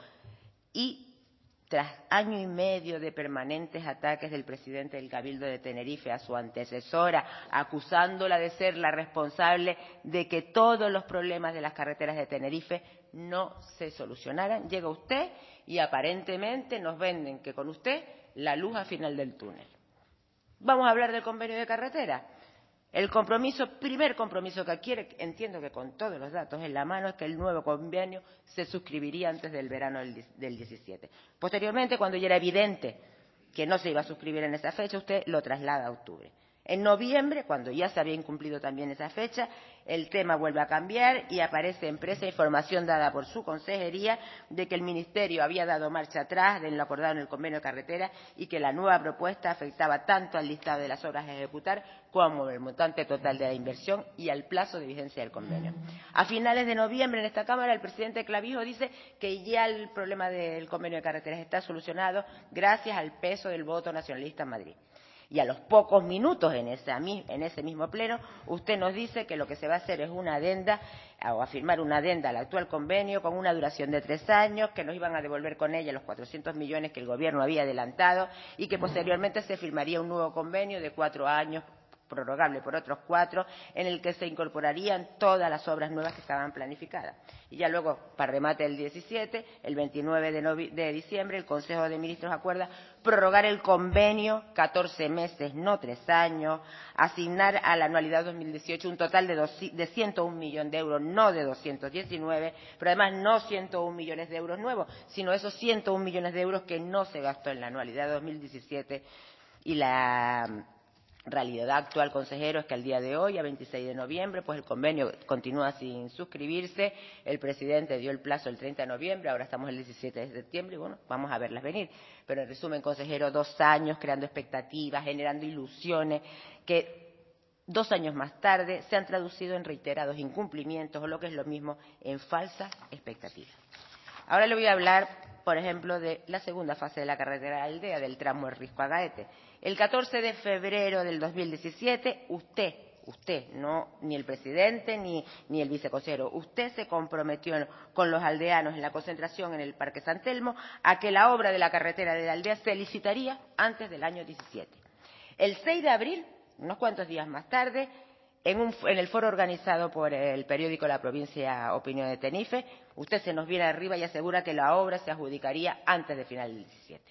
Speaker 4: Y tras año y medio de permanentes ataques del presidente del Cabildo de Tenerife a su antecesora, acusándola de ser la responsable de que todos los problemas de las carreteras de Tenerife no se solucionaran, llega usted y aparentemente nos venden que con usted la luz al final del túnel. Vamos a hablar del convenio de carretera. El compromiso, primer compromiso que adquiere, entiendo que con todos los datos en la mano, es que el nuevo convenio se suscribiría antes del verano del diecisiete. Posteriormente, cuando ya era evidente que no se iba a suscribir en esa fecha, usted lo traslada a octubre. En noviembre, cuando ya se había incumplido también esa fecha, el tema vuelve a cambiar y aparece en prensa información dada por su consejería de que el Ministerio había dado marcha atrás en lo acordado en el convenio de carretera y que la nueva propuesta afectaba tanto al listado de las obras a ejecutar como el montante total de la inversión y al plazo de vigencia del convenio. A finales de noviembre, en esta Cámara, el presidente Clavijo dice que ya el problema del convenio de carreteras está solucionado gracias al peso del voto nacionalista en Madrid. Y a los pocos minutos en, esa, en ese mismo pleno, usted nos dice que lo que se va a hacer es una adenda, o a firmar una adenda al actual convenio con una duración de tres años, que nos iban a devolver con ella los cuatrocientos millones que el Gobierno había adelantado y que posteriormente se firmaría un nuevo convenio de cuatro años, prorrogable por otros cuatro, en el que se incorporarían todas las obras nuevas que estaban planificadas. Y ya luego, para remate el diecisiete, el veintinueve de diciembre, el Consejo de Ministros acuerda prorrogar el convenio catorce meses, no tres años, asignar a la anualidad dos mil dieciocho un total de, dos, de ciento un millones de euros, no de doscientos diecinueve, pero además no ciento un millones de euros nuevos, sino esos ciento un millones de euros que no se gastó en la anualidad de dos mil diecisiete. Y la realidad actual, consejero, es que al día de hoy, a veintiséis de noviembre, pues el convenio continúa sin suscribirse. El presidente dio el plazo el treinta de noviembre, ahora estamos el diecisiete de septiembre y bueno, vamos a verlas venir. Pero en resumen, consejero, dos años creando expectativas, generando ilusiones que dos años más tarde se han traducido en reiterados incumplimientos o, lo que es lo mismo, en falsas expectativas. Ahora le voy a hablar, por ejemplo, de la segunda fase de la carretera de Aldea, del tramo El Risco a Gaete. El catorce de febrero del dos mil diecisiete, usted, usted, no ni el presidente ni, ni el viceconsejero, usted se comprometió en, con los aldeanos en la concentración en el Parque San Telmo a que la obra de la carretera de la Aldea se licitaría antes del año diecisiete. El seis de abril, unos cuantos días más tarde, En, un, en el foro organizado por el periódico La Provincia Opinión de Tenerife, usted se nos viene arriba y asegura que la obra se adjudicaría antes de final del diecisiete.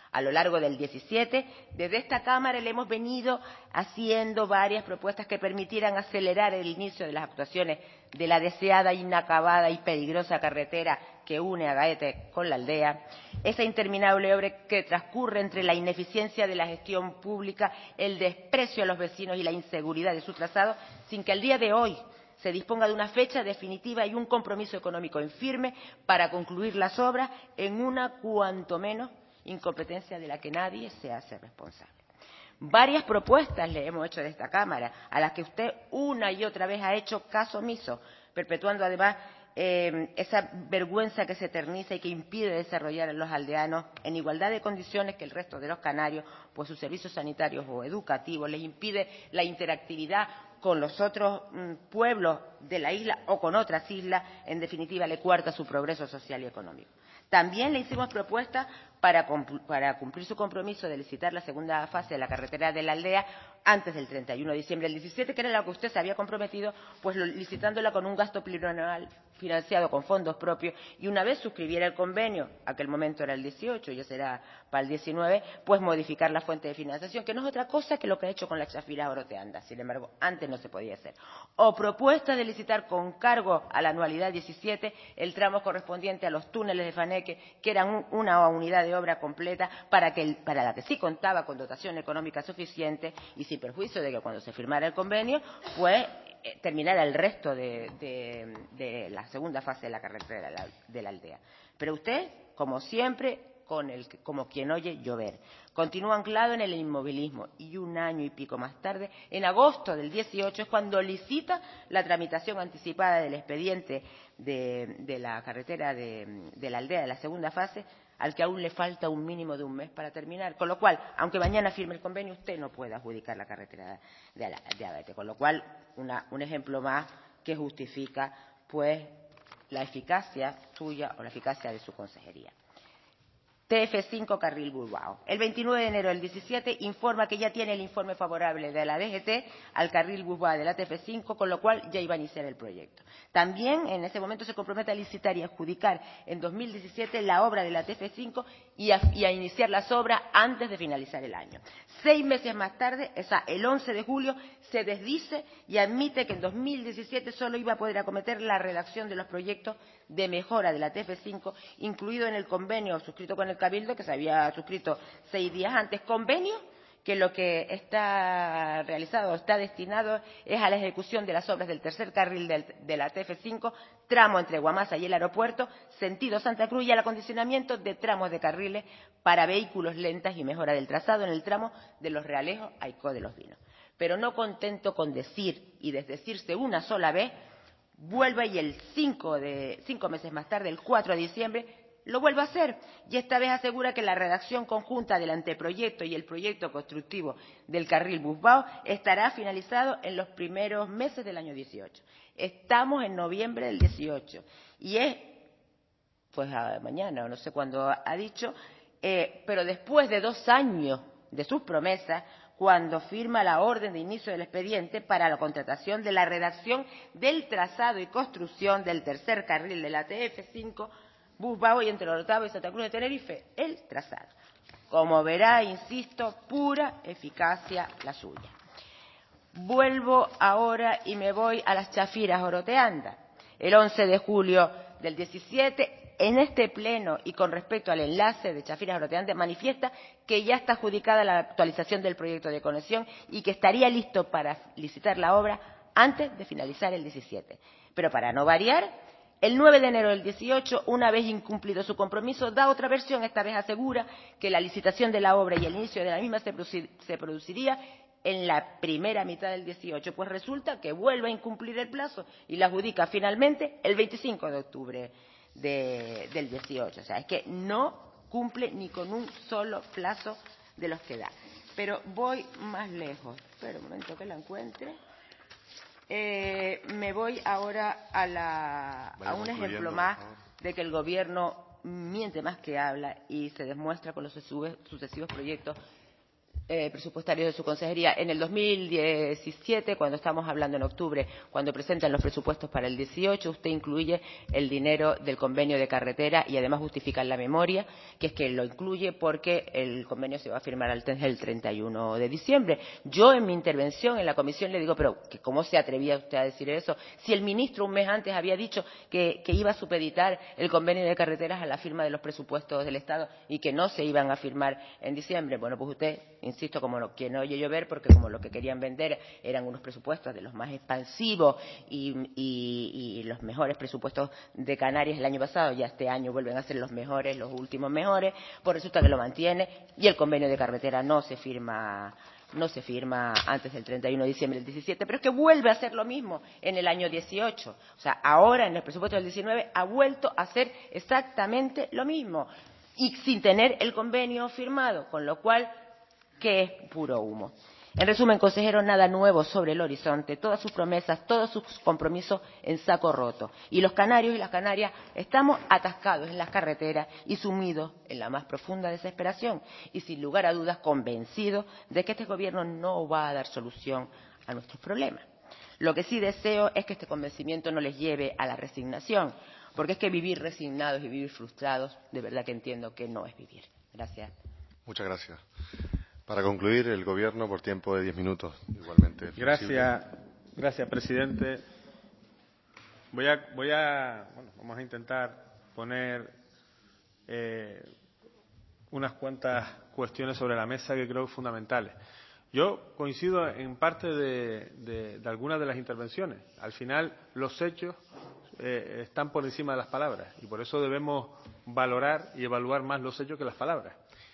Speaker 4: A lo largo del diecisiete, desde esta Cámara le hemos venido haciendo varias propuestas que permitieran acelerar el inicio de las actuaciones de la deseada, inacabada y peligrosa carretera que une a Gaete con la aldea, esa interminable obra que transcurre entre la ineficiencia de la gestión pública, el desprecio a los vecinos y la inseguridad de su trazado, sin que al día de hoy se disponga de una fecha definitiva y un compromiso económico en firme para concluir las obras en una cuanto menos incompetencia de la que nadie se hace responsable. Varias propuestas le hemos hecho de esta Cámara, a las que usted una y otra vez ha hecho caso omiso, perpetuando además eh, esa vergüenza que se eterniza y que impide desarrollar a los aldeanos en igualdad de condiciones que el resto de los canarios, pues sus servicios sanitarios o educativos les impide la interactividad con los otros mm, pueblos de la isla o con otras islas, en definitiva le cuarta su progreso social y económico. También le hicimos propuestas para, para cumplir su compromiso de licitar la segunda fase de la carretera de la aldea antes del treinta y uno de diciembre del diecisiete, que era lo que usted se había comprometido, pues lo, licitándola con un gasto plurianual financiado con fondos propios, y una vez suscribiera el convenio, aquel momento era el dieciocho, ya será para el diecinueve, pues modificar la fuente de financiación, que no es otra cosa que lo que ha hecho con la Chafira Oroteanda, sin embargo, antes no se podía hacer. O propuesta de licitar con cargo a la anualidad diecisiete el tramo correspondiente a los túneles de Faneque, que eran un, una unidad de obra completa para, que el, para la que sí contaba con dotación económica suficiente y sin perjuicio de que cuando se firmara el convenio, pues eh, terminara el resto de, de, de la segunda fase de la carretera de la, de la aldea. Pero usted, como siempre, con el, como quien oye llover, continúa anclado en el inmovilismo y un año y pico más tarde, en agosto del dieciocho, es cuando licita la tramitación anticipada del expediente de, de la carretera de, de la aldea de la segunda fase, al que aún le falta un mínimo de un mes para terminar, con lo cual, aunque mañana firme el convenio, usted no puede adjudicar la carretera de, de Agaete, con lo cual, una, un ejemplo más que justifica, pues, la eficacia suya o la eficacia de su consejería. T F cinco Carril Bilbao. El veintinueve de enero del diecisiete informa que ya tiene el informe favorable de la D G T al Carril Bilbao de la T F cinco, con lo cual ya iba a iniciar el proyecto. También en ese momento se compromete a licitar y adjudicar en dos mil diecisiete la obra de la T F cinco y a, y a iniciar las obras antes de finalizar el año. Seis meses más tarde, esa, el once de julio, se desdice y admite que en dos mil diecisiete solo iba a poder acometer la redacción de los proyectos de mejora de la T F cinco, incluido en el convenio suscrito con el Cabildo, que se había suscrito seis días antes, convenio que lo que está realizado o está destinado es a la ejecución de las obras del tercer carril del, de la T F cinco, tramo entre Guamasa y el aeropuerto, sentido Santa Cruz, y al acondicionamiento de tramos de carriles para vehículos lentas y mejora del trazado en el tramo de Los Realejos a Icó de los Vinos. Pero no contento con decir y desdecirse una sola vez, vuelve y el cinco, de, cinco meses más tarde, el cuatro de diciembre, lo vuelve a hacer, y esta vez asegura que la redacción conjunta del anteproyecto y el proyecto constructivo del carril Bilbao estará finalizado en los primeros meses del año dieciocho. Estamos en noviembre del dieciocho y es, pues a mañana o no sé cuándo ha dicho, eh, pero después de dos años de sus promesas, cuando firma la orden de inicio del expediente para la contratación de la redacción del trazado y construcción del tercer carril de la T F cinco, Bilbao y entre Orotava y Santa Cruz de Tenerife, el trazado. Como verá, insisto, pura eficacia la suya. Vuelvo ahora y me voy a las Chafiras Oroteanda. El once de julio del diecisiete, en este pleno y con respecto al enlace de Chafiras Oroteanda, manifiesta que ya está adjudicada la actualización del proyecto de conexión y que estaría listo para licitar la obra antes de finalizar el diecisiete. Pero para no variar, el nueve de enero del dieciocho, una vez incumplido su compromiso, da otra versión. Esta vez asegura que la licitación de la obra y el inicio de la misma se, producir, se produciría en la primera mitad del dieciocho, pues resulta que vuelve a incumplir el plazo y la adjudica finalmente el veinticinco de octubre de, del dieciocho. O sea, es que no cumple ni con un solo plazo de los que da. Pero voy más lejos. Espera un momento que la encuentre. Eh, me voy ahora a, la, a un ejemplo más de que el Gobierno miente más que habla y se demuestra con los sucesivos proyectos Eh, presupuestarios de su consejería. En el dos mil diecisiete, cuando estamos hablando en octubre, cuando presentan los presupuestos para el dieciocho, usted incluye el dinero del convenio de carretera y además justifica en la memoria que es que lo incluye porque el convenio se va a firmar el treinta y uno de diciembre. Yo en mi intervención en la comisión le digo, pero que ¿cómo se atrevía usted a decir eso? Si el ministro un mes antes había dicho que, que iba a supeditar el convenio de carreteras a la firma de los presupuestos del Estado y que no se iban a firmar en diciembre. Bueno, pues usted, insisto, como lo que no oye llover, porque como lo que querían vender eran unos presupuestos de los más expansivos y, y, y los mejores presupuestos de Canarias el año pasado, ya este año vuelven a ser los mejores, los últimos mejores, pues resulta que lo mantiene y el convenio de carretera no se firma no se firma antes del treinta y uno de diciembre del diecisiete, pero es que vuelve a ser lo mismo en el año dieciocho. O sea, ahora en el presupuesto del diecinueve ha vuelto a ser exactamente lo mismo y sin tener el convenio firmado, con lo cual que es puro humo. En resumen, consejero, nada nuevo sobre el horizonte, todas sus promesas, todos sus compromisos en saco roto. Y los canarios y las canarias estamos atascados en las carreteras y sumidos en la más profunda desesperación y sin lugar a dudas convencidos de que este gobierno no va a dar solución a nuestros problemas. Lo que sí deseo es que este convencimiento no les lleve a la resignación, porque es que vivir resignados y vivir frustrados, de verdad que entiendo que no es vivir. Gracias.
Speaker 5: Muchas gracias. Para concluir, el Gobierno, por tiempo de diez minutos, igualmente.
Speaker 6: Gracias, gracias, presidente. Voy a, voy a, bueno, vamos a intentar poner eh, unas cuantas cuestiones sobre la mesa que creo fundamentales. Yo coincido en parte de, de, de algunas de las intervenciones. Al final, los hechos eh, están por encima de las palabras y por eso debemos valorar y evaluar más los hechos que las palabras.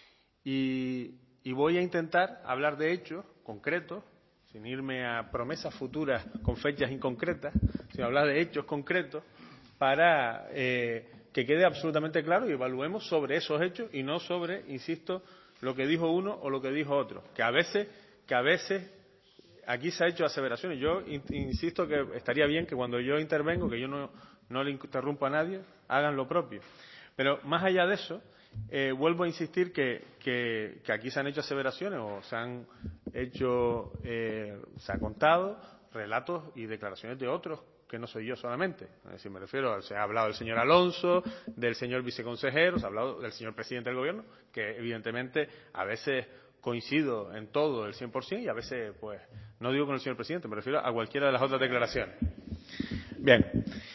Speaker 6: Y Y voy a intentar hablar de hechos concretos, sin irme a promesas futuras con fechas inconcretas, sino hablar de hechos concretos para eh, que quede absolutamente claro y evaluemos sobre esos hechos y no sobre, insisto, lo que dijo uno o lo que dijo otro. Que a veces, que a veces aquí se ha hecho aseveraciones. Yo insisto que estaría bien que cuando yo intervengo, que yo no, no le interrumpo a nadie, hagan lo propio. Pero más allá de eso, Eh, vuelvo a insistir que, que, que aquí se han hecho aseveraciones o se han hecho, eh, se ha contado relatos y declaraciones de otros que no soy yo solamente. Es decir, me refiero, se ha hablado del señor Alonso, del señor viceconsejero, se ha hablado del señor presidente del Gobierno, que evidentemente a veces coincido en todo el cien por cien y a veces, pues, no digo con el señor presidente, me refiero a cualquiera de las otras declaraciones. Bien.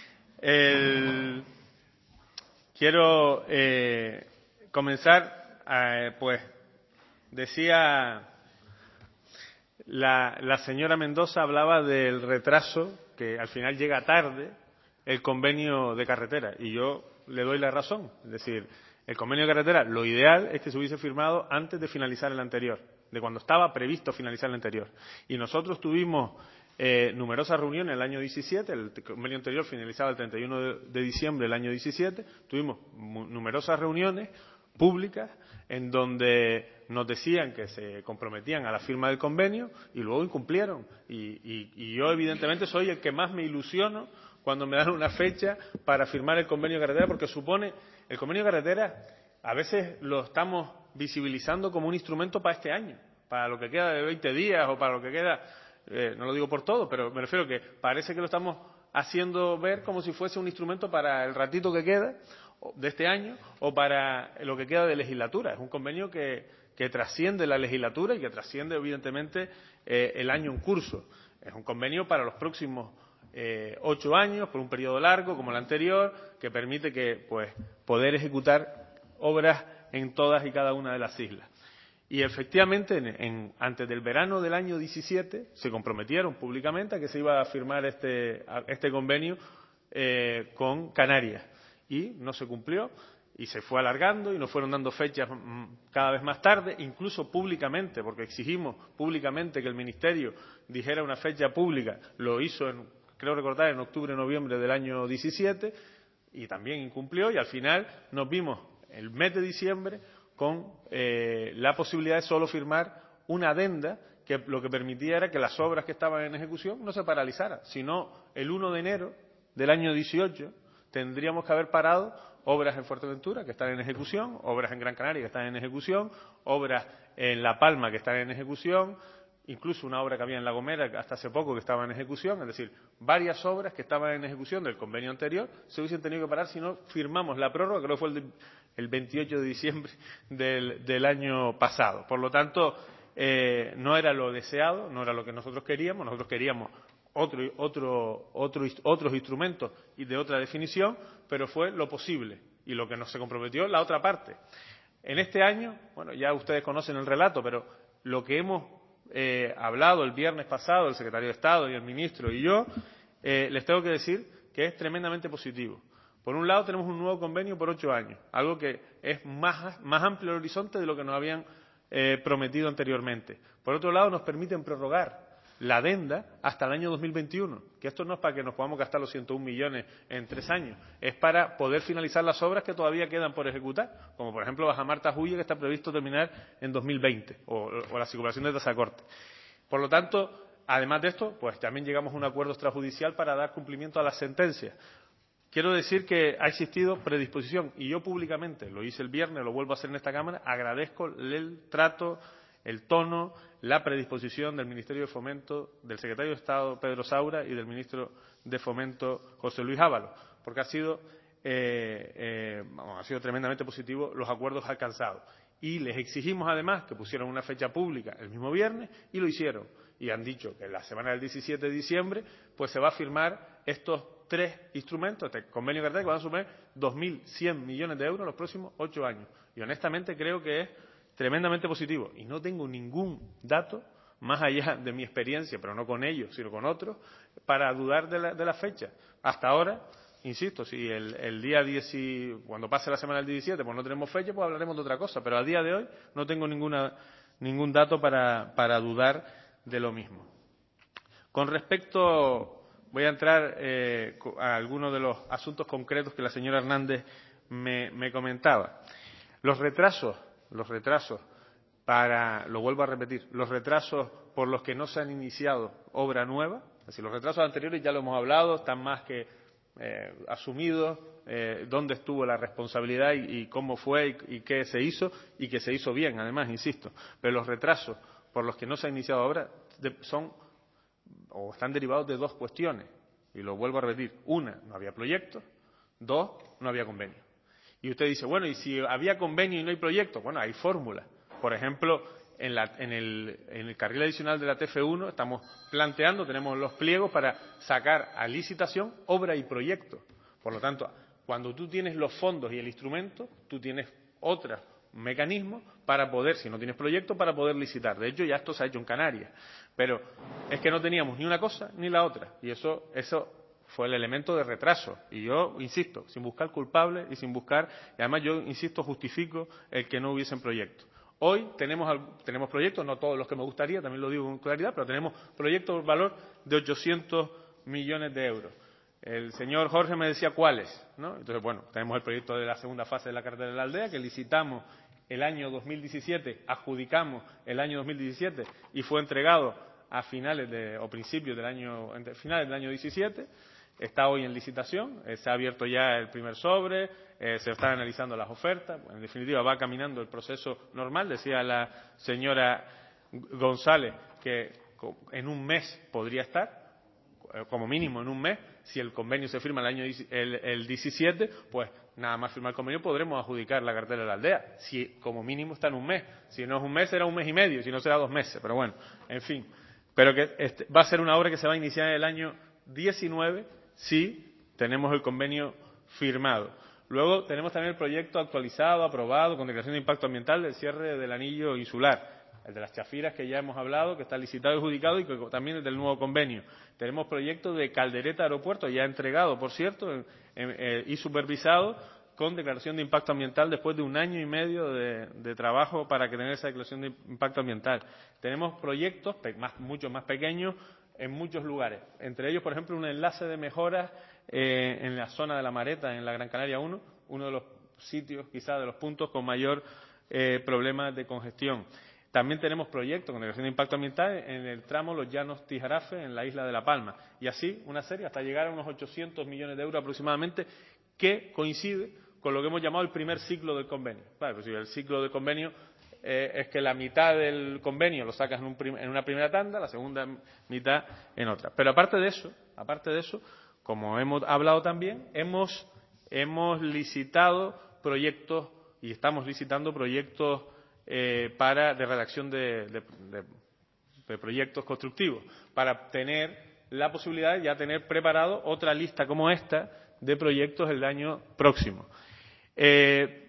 Speaker 6: El, quiero eh, comenzar, eh, pues, decía la, la señora Mendoza, hablaba del retraso, que al final llega tarde, el convenio de carretera, y yo le doy la razón. Es decir, el convenio de carretera, lo ideal es que se hubiese firmado antes de finalizar el anterior, de cuando estaba previsto finalizar el anterior. Y nosotros tuvimos eh, numerosas reuniones el año diecisiete, el convenio anterior finalizaba el treinta y uno de diciembre del año diecisiete, tuvimos numerosas reuniones públicas en donde nos decían que se comprometían a la firma del convenio y luego incumplieron. Y, y, y yo evidentemente soy el que más me ilusiono cuando me dan una fecha para firmar el convenio de carretera, porque supone, el convenio de carretera a veces lo estamos visibilizando como un instrumento para este año, para lo que queda de veinte días o para lo que queda, eh, no lo digo por todo, pero me refiero que parece que lo estamos haciendo ver como si fuese un instrumento para el ratito que queda de este año o para lo que queda de legislatura. Es un convenio que, que trasciende la legislatura y que trasciende evidentemente eh, el año en curso. Es un convenio para los próximos eh, ocho años, por un periodo largo como el anterior, que permite que, pues, poder ejecutar obras en todas y cada una de las islas. Y efectivamente, en, en, antes del verano del año diecisiete, se comprometieron públicamente a que se iba a firmar este, este convenio eh, con Canarias. Y no se cumplió y se fue alargando y nos fueron dando fechas cada vez más tarde, incluso públicamente, porque exigimos públicamente que el Ministerio dijera una fecha pública. Lo hizo, en, creo recordar, en octubre o noviembre del año diecisiete y también incumplió, y al final nos vimos el mes de diciembre con eh, la posibilidad de solo firmar una adenda que lo que permitía era que las obras que estaban en ejecución no se paralizaran, sino el uno de enero del año dieciocho tendríamos que haber parado obras en Fuerteventura que están en ejecución, obras en Gran Canaria que están en ejecución, obras en La Palma que están en ejecución, incluso una obra que había en La Gomera hasta hace poco que estaba en ejecución, es decir, varias obras que estaban en ejecución del convenio anterior se hubiesen tenido que parar si no firmamos la prórroga, creo que fue el, de, el veintiocho de diciembre del, del año pasado. Por lo tanto, eh, no era lo deseado, no era lo que nosotros queríamos, nosotros queríamos otro, otro, otro, otros instrumentos y de otra definición, pero fue lo posible y lo que nos se comprometió la otra parte. En este año, bueno, ya ustedes conocen el relato, pero lo que hemos Eh, hablado el viernes pasado el secretario de Estado y el ministro y yo, eh, les tengo que decir que es tremendamente positivo. Por un lado tenemos un nuevo convenio por ocho años, algo que es más, más amplio el horizonte de lo que nos habían eh, prometido anteriormente. Por otro lado nos permiten prorrogar la adenda hasta el año dos mil veintiuno, que esto no es para que nos podamos gastar los ciento un millones en tres años, es para poder finalizar las obras que todavía quedan por ejecutar, como por ejemplo Baja Marta Juya, que está previsto terminar en dos mil veinte, o, o la circulación de Tazacorte. Por lo tanto, además de esto, pues también llegamos a un acuerdo extrajudicial para dar cumplimiento a las sentencias. Quiero decir que ha existido predisposición, y yo públicamente, lo hice el viernes, lo vuelvo a hacer en esta Cámara, agradezco el trato, el tono, la predisposición del Ministerio de Fomento, del Secretario de Estado Pedro Saura y del Ministro de Fomento José Luis Ábalos, porque ha sido, eh, eh, ha sido tremendamente positivo los acuerdos alcanzados. Y les exigimos además que pusieran una fecha pública el mismo viernes y lo hicieron. Y han dicho que en la semana del diecisiete de diciembre pues se va a firmar estos tres instrumentos, este convenio cartel, que van a sumar dos mil cien millones de euros en los próximos ocho años. Y honestamente creo que es tremendamente positivo. Y no tengo ningún dato, más allá de mi experiencia, pero no con ellos, sino con otros, para dudar de la, de la fecha. Hasta ahora, insisto, si el, el día diez, cuando pase la semana del diecisiete, pues no tenemos fecha, pues hablaremos de otra cosa. Pero a día de hoy no tengo ninguna, ningún dato para, para dudar de lo mismo. Con respecto, voy a entrar eh, a algunos de los asuntos concretos que la señora Hernández me, me comentaba. Los retrasos los retrasos para, lo vuelvo a repetir, los retrasos por los que no se han iniciado obra nueva, es decir, los retrasos anteriores ya lo hemos hablado, están más que eh, asumidos, eh, dónde estuvo la responsabilidad y, y cómo fue y, y qué se hizo, y que se hizo bien, además, insisto. Pero los retrasos por los que no se ha iniciado obra de, son o están derivados de dos cuestiones, y lo vuelvo a repetir. Una, no había proyecto. Dos, no había convenio. Y usted dice, bueno, ¿y si había convenio y no hay proyecto? Bueno, hay fórmulas. Por ejemplo, en, la, en, el, en el carril adicional de la T F uno estamos planteando, tenemos los pliegos para sacar a licitación obra y proyecto. Por lo tanto, cuando tú tienes los fondos y el instrumento, tú tienes otros mecanismos para poder, si no tienes proyecto, para poder licitar. De hecho, ya esto se ha hecho en Canarias. Pero es que no teníamos ni una cosa ni la otra. Y eso, eso fue el elemento de retraso. Y yo, insisto, sin buscar culpables y sin buscar, y además yo, insisto, justifico el que no hubiesen proyectos. Hoy tenemos, tenemos proyectos, no todos los que me gustaría, también lo digo con claridad, pero tenemos proyectos por valor de ochocientos millones de euros. El señor Jorge me decía cuáles, ¿no? Entonces, bueno, tenemos el proyecto de la segunda fase de la carretera de la Aldea, que licitamos el año dos mil diecisiete, adjudicamos el año dos mil diecisiete y fue entregado a finales de, o principios del año, finales del año diecisiete. Está hoy en licitación, eh, se ha abierto ya el primer sobre, eh, se están analizando las ofertas. En definitiva, va caminando el proceso normal. Decía la señora González que en un mes podría estar, como mínimo en un mes. Si el convenio se firma el año el, el diecisiete, pues nada más firmar el convenio podremos adjudicar la cartera de la aldea. Si como mínimo está en un mes. Si no es un mes, será un mes y medio, si no será dos meses. Pero bueno, en fin. Pero que este, va a ser una obra que se va a iniciar en el año diecinueve, si tenemos el convenio firmado. Luego tenemos también el proyecto actualizado, aprobado, con declaración de impacto ambiental del cierre del anillo insular, el de las Chafiras, que ya hemos hablado, que está licitado y adjudicado, y que también es del nuevo convenio. Tenemos proyecto de Caldereta Aeropuerto, ya entregado, por cierto, en, en, eh, y supervisado, con declaración de impacto ambiental después de un año y medio de, de trabajo para que tenga esa declaración de impacto ambiental. Tenemos proyectos más, mucho más pequeños en muchos lugares. Entre ellos, por ejemplo, un enlace de mejoras eh, en la zona de La Mareta, en la Gran Canaria uno, uno de los sitios, quizás de los puntos con mayor eh, problema de congestión. También tenemos proyectos con declaración de impacto ambiental en el tramo Los Llanos Tijarafe, en la isla de La Palma. Y así, una serie, hasta llegar a unos ochocientos millones de euros aproximadamente, que coincide con lo que hemos llamado el primer ciclo del convenio. Vale, pues si el ciclo del convenio eh, es que la mitad del convenio lo sacas en, un prim en una primera tanda, la segunda mitad en otra. Pero aparte de eso, aparte de eso, como hemos hablado también, hemos, hemos licitado proyectos y estamos licitando proyectos eh, para de redacción de, de, de, de proyectos constructivos para tener la posibilidad de ya tener preparado otra lista como esta de proyectos el año próximo. Eh,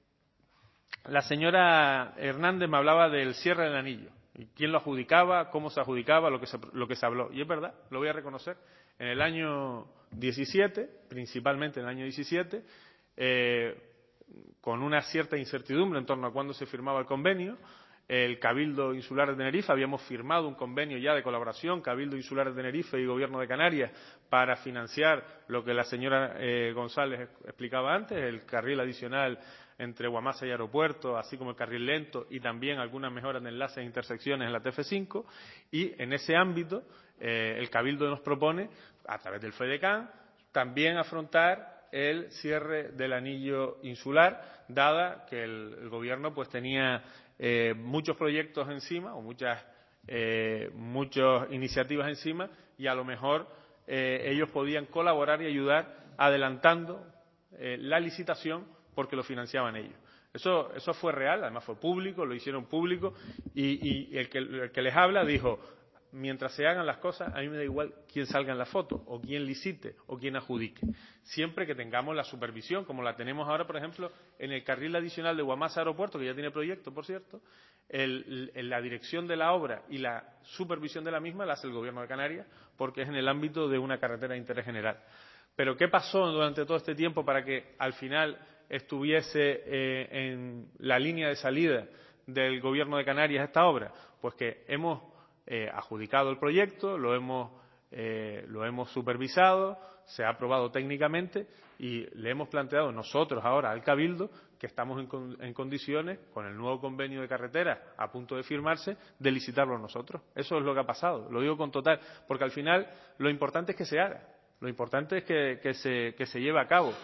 Speaker 6: la señora Hernández me hablaba del cierre del anillo. Y quién lo adjudicaba, cómo se adjudicaba, lo que se, lo que se habló. Y es verdad, lo voy a reconocer. En el año diecisiete, principalmente en el año diecisiete, eh, con una cierta incertidumbre en torno a cuándo se firmaba el convenio, el Cabildo Insular de Tenerife, habíamos firmado un convenio ya de colaboración, Cabildo Insular de Tenerife y Gobierno de Canarias, para financiar lo que la señora eh, González explicaba antes, el carril adicional entre Guamasa y Aeropuerto, así como el carril lento y también algunas mejoras de enlaces e intersecciones en la T F cinco. Y en ese ámbito, eh, el Cabildo nos propone, a través del FEDECAN, también afrontar el cierre del anillo insular, dada que el, el Gobierno pues tenía eh, muchos proyectos encima o muchas eh, muchas iniciativas encima y a lo mejor eh, ellos podían colaborar y ayudar adelantando eh, la licitación porque lo financiaban ellos. Eso, eso fue real, además fue público, lo hicieron público y, y el, que, el que les habla dijo, mientras se hagan las cosas, a mí me da igual quién salga en la foto, o quién licite, o quién adjudique. Siempre que tengamos la supervisión, como la tenemos ahora, por ejemplo, en el carril adicional de Guamasa Aeropuerto, que ya tiene proyecto, por cierto, el, el, la dirección de la obra y la supervisión de la misma la hace el Gobierno de Canarias, porque es en el ámbito de una carretera de interés general. Pero ¿qué pasó durante todo este tiempo para que al final estuviese eh, en la línea de salida del Gobierno de Canarias esta obra? Pues que hemos Eh, adjudicado el proyecto, lo hemos, eh, lo hemos supervisado, se ha aprobado técnicamente y le hemos planteado nosotros ahora al Cabildo que estamos en, con, en condiciones, con el nuevo convenio de carretera a punto de firmarse, de licitarlo nosotros. Eso es lo que ha pasado, lo digo con total, porque al final lo importante es que se haga, lo importante es que, que, se, que se lleve a cabo.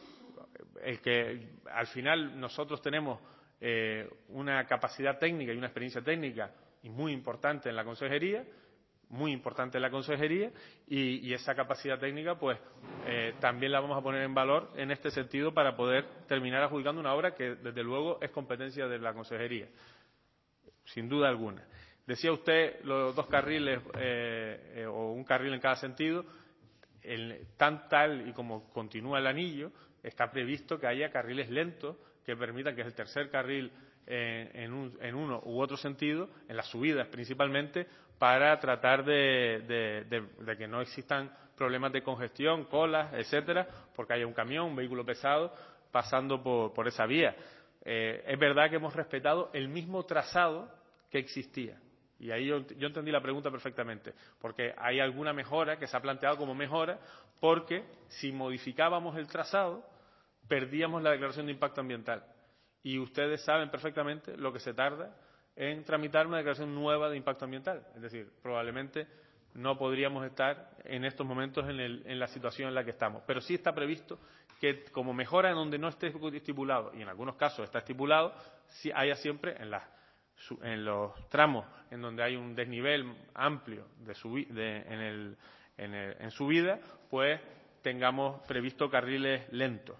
Speaker 6: El que al final nosotros tenemos eh, una capacidad técnica y una experiencia técnica y muy importante en la consejería, muy importante en la consejería, y, y esa capacidad técnica pues eh, también la vamos a poner en valor en este sentido para poder terminar adjudicando una obra que desde luego es competencia de la consejería, sin duda alguna. Decía usted los dos carriles eh, eh, o un carril en cada sentido, el, tan tal y como continúa el anillo, está previsto que haya carriles lentos que permitan que el tercer carril En, un, en uno u otro sentido, en las subidas principalmente, para tratar de, de, de, de que no existan problemas de congestión, colas, etcétera, porque haya un camión, un vehículo pesado pasando por, por esa vía. Eh, es verdad que hemos respetado el mismo trazado que existía. Y ahí yo, yo entendí la pregunta perfectamente, porque hay alguna mejora que se ha planteado como mejora, porque si modificábamos el trazado, perdíamos la declaración de impacto ambiental. Y ustedes saben perfectamente lo que se tarda en tramitar una declaración nueva de impacto ambiental. Es decir, probablemente no podríamos estar en estos momentos en, el, en la situación en la que estamos. Pero sí está previsto que, como mejora en donde no esté estipulado, y en algunos casos está estipulado, si haya siempre en, las, en los tramos en donde hay un desnivel amplio de subi, de, en, el, en, el, en subida, pues tengamos previsto carriles lentos.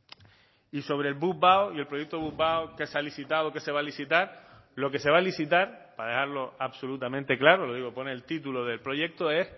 Speaker 6: Y sobre el BusBao y el proyecto BusBao que se ha licitado, que se va a licitar, lo que se va a licitar, para dejarlo absolutamente claro, lo digo, pone el título del proyecto, es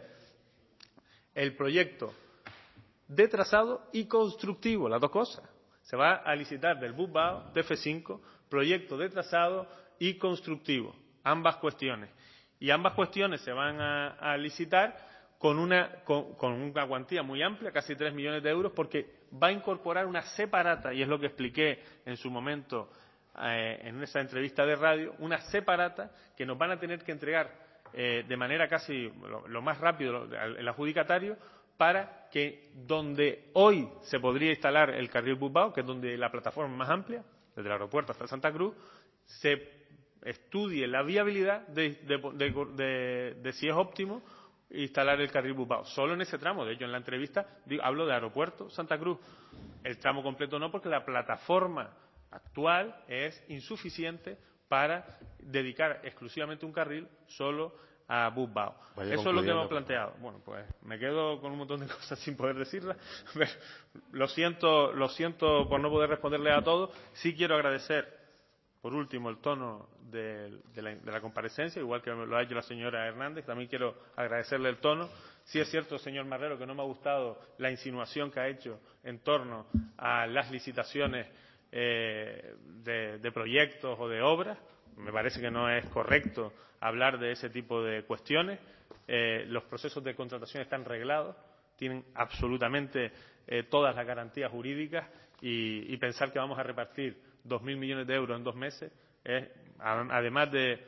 Speaker 6: el proyecto de trazado y constructivo, las dos cosas. Se va a licitar del BusBao, T F cinco, proyecto de trazado y constructivo, ambas cuestiones. Y ambas cuestiones se van a, a licitar con una, con, con una cuantía muy amplia, casi tres millones de euros, porque va a incorporar una separata, y es lo que expliqué en su momento eh, en esa entrevista de radio, una separata que nos van a tener que entregar eh, de manera casi lo, lo más rápido el adjudicatario, para que donde hoy se podría instalar el carril BusBao, que es donde la plataforma más amplia, desde el aeropuerto hasta Santa Cruz, se estudie la viabilidad de, de, de, de, de si es óptimo instalar el carril Bilbao. Solo en ese tramo. De hecho, en la entrevista digo, hablo de aeropuerto Santa Cruz. El tramo completo no, porque la plataforma actual es insuficiente para dedicar exclusivamente un carril solo a Bilbao. Eso es lo que hemos planteado. Bueno, pues me quedo con un montón de cosas sin poder decirlas. Lo siento, lo siento por no poder responderle a todo. Sí quiero agradecer, por último, el tono de, de, la, de la comparecencia, igual que lo ha hecho la señora Hernández. También quiero agradecerle el tono. Sí es cierto, señor Marrero, que no me ha gustado la insinuación que ha hecho en torno a las licitaciones eh, de, de proyectos o de obras. Me parece que no es correcto hablar de ese tipo de cuestiones. Eh, los procesos de contratación están reglados, tienen absolutamente eh, todas las garantías jurídicas y, y pensar que vamos a repartir dos mil millones de euros en dos meses es, además de,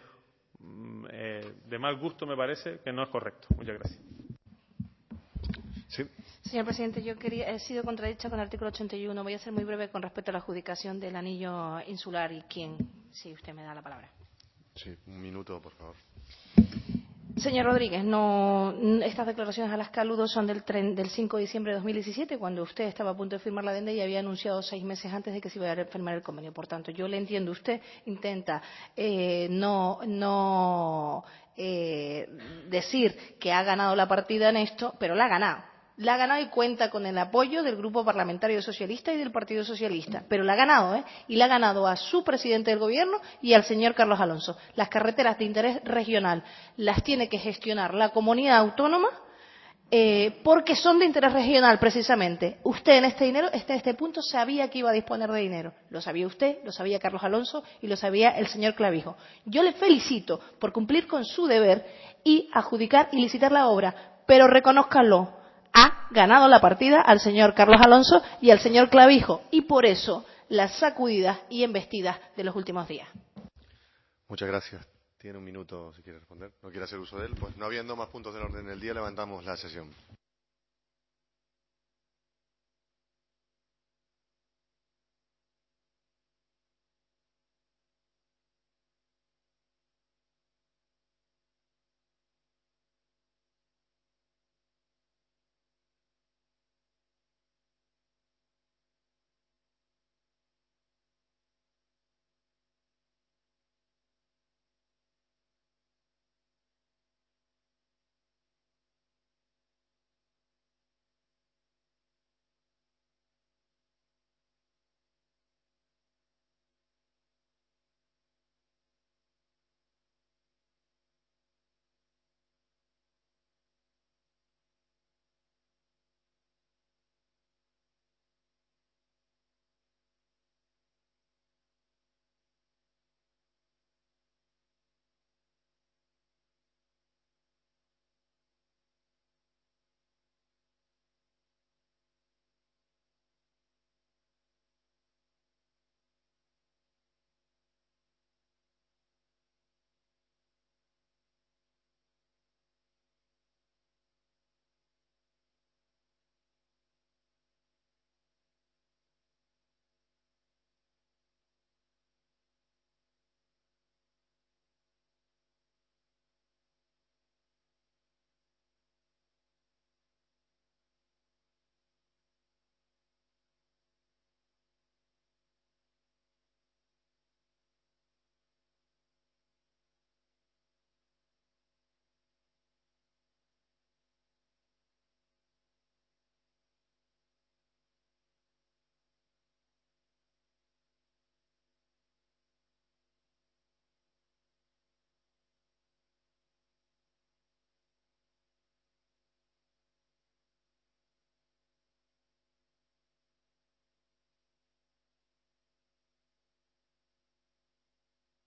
Speaker 6: eh, de mal gusto, me parece que no es correcto. Muchas gracias.
Speaker 5: Sí.
Speaker 3: Señor presidente, yo quería, he sido contradicha con el artículo ochenta y uno. Voy a ser muy breve con respecto a la adjudicación del anillo insular y quién, si usted me da la palabra.
Speaker 5: Sí, un minuto, por favor.
Speaker 3: Señor Rodríguez, no, estas declaraciones a las Caludo son del, tren, del cinco de diciembre de dos mil diecisiete, cuando usted estaba a punto de firmar la adenda y había anunciado seis meses antes de que se iba a firmar el convenio. Por tanto, yo le entiendo. Usted intenta eh, no, no eh, decir que ha ganado la partida en esto, pero la ha ganado. La ha ganado y cuenta con el apoyo del Grupo Parlamentario Socialista y del Partido Socialista. Pero la ha ganado, ¿eh? Y la ha ganado a su presidente del Gobierno y al señor Carlos Alonso. Las carreteras de interés regional las tiene que gestionar la comunidad autónoma eh, porque son de interés regional, precisamente. Usted en este, dinero, este, en este punto sabía que iba a disponer de dinero. Lo sabía usted, lo sabía Carlos Alonso y lo sabía el señor Clavijo. Yo le felicito por cumplir con su deber y adjudicar y licitar la obra, pero reconózcanlo. Ha ganado la partida al señor Carlos Alonso y al señor Clavijo, y por eso las sacudidas y embestidas de los últimos días.
Speaker 5: Muchas gracias. Tiene un minuto si quiere responder. ¿No quiere hacer uso de él? Pues no habiendo más puntos del orden del día, levantamos la sesión.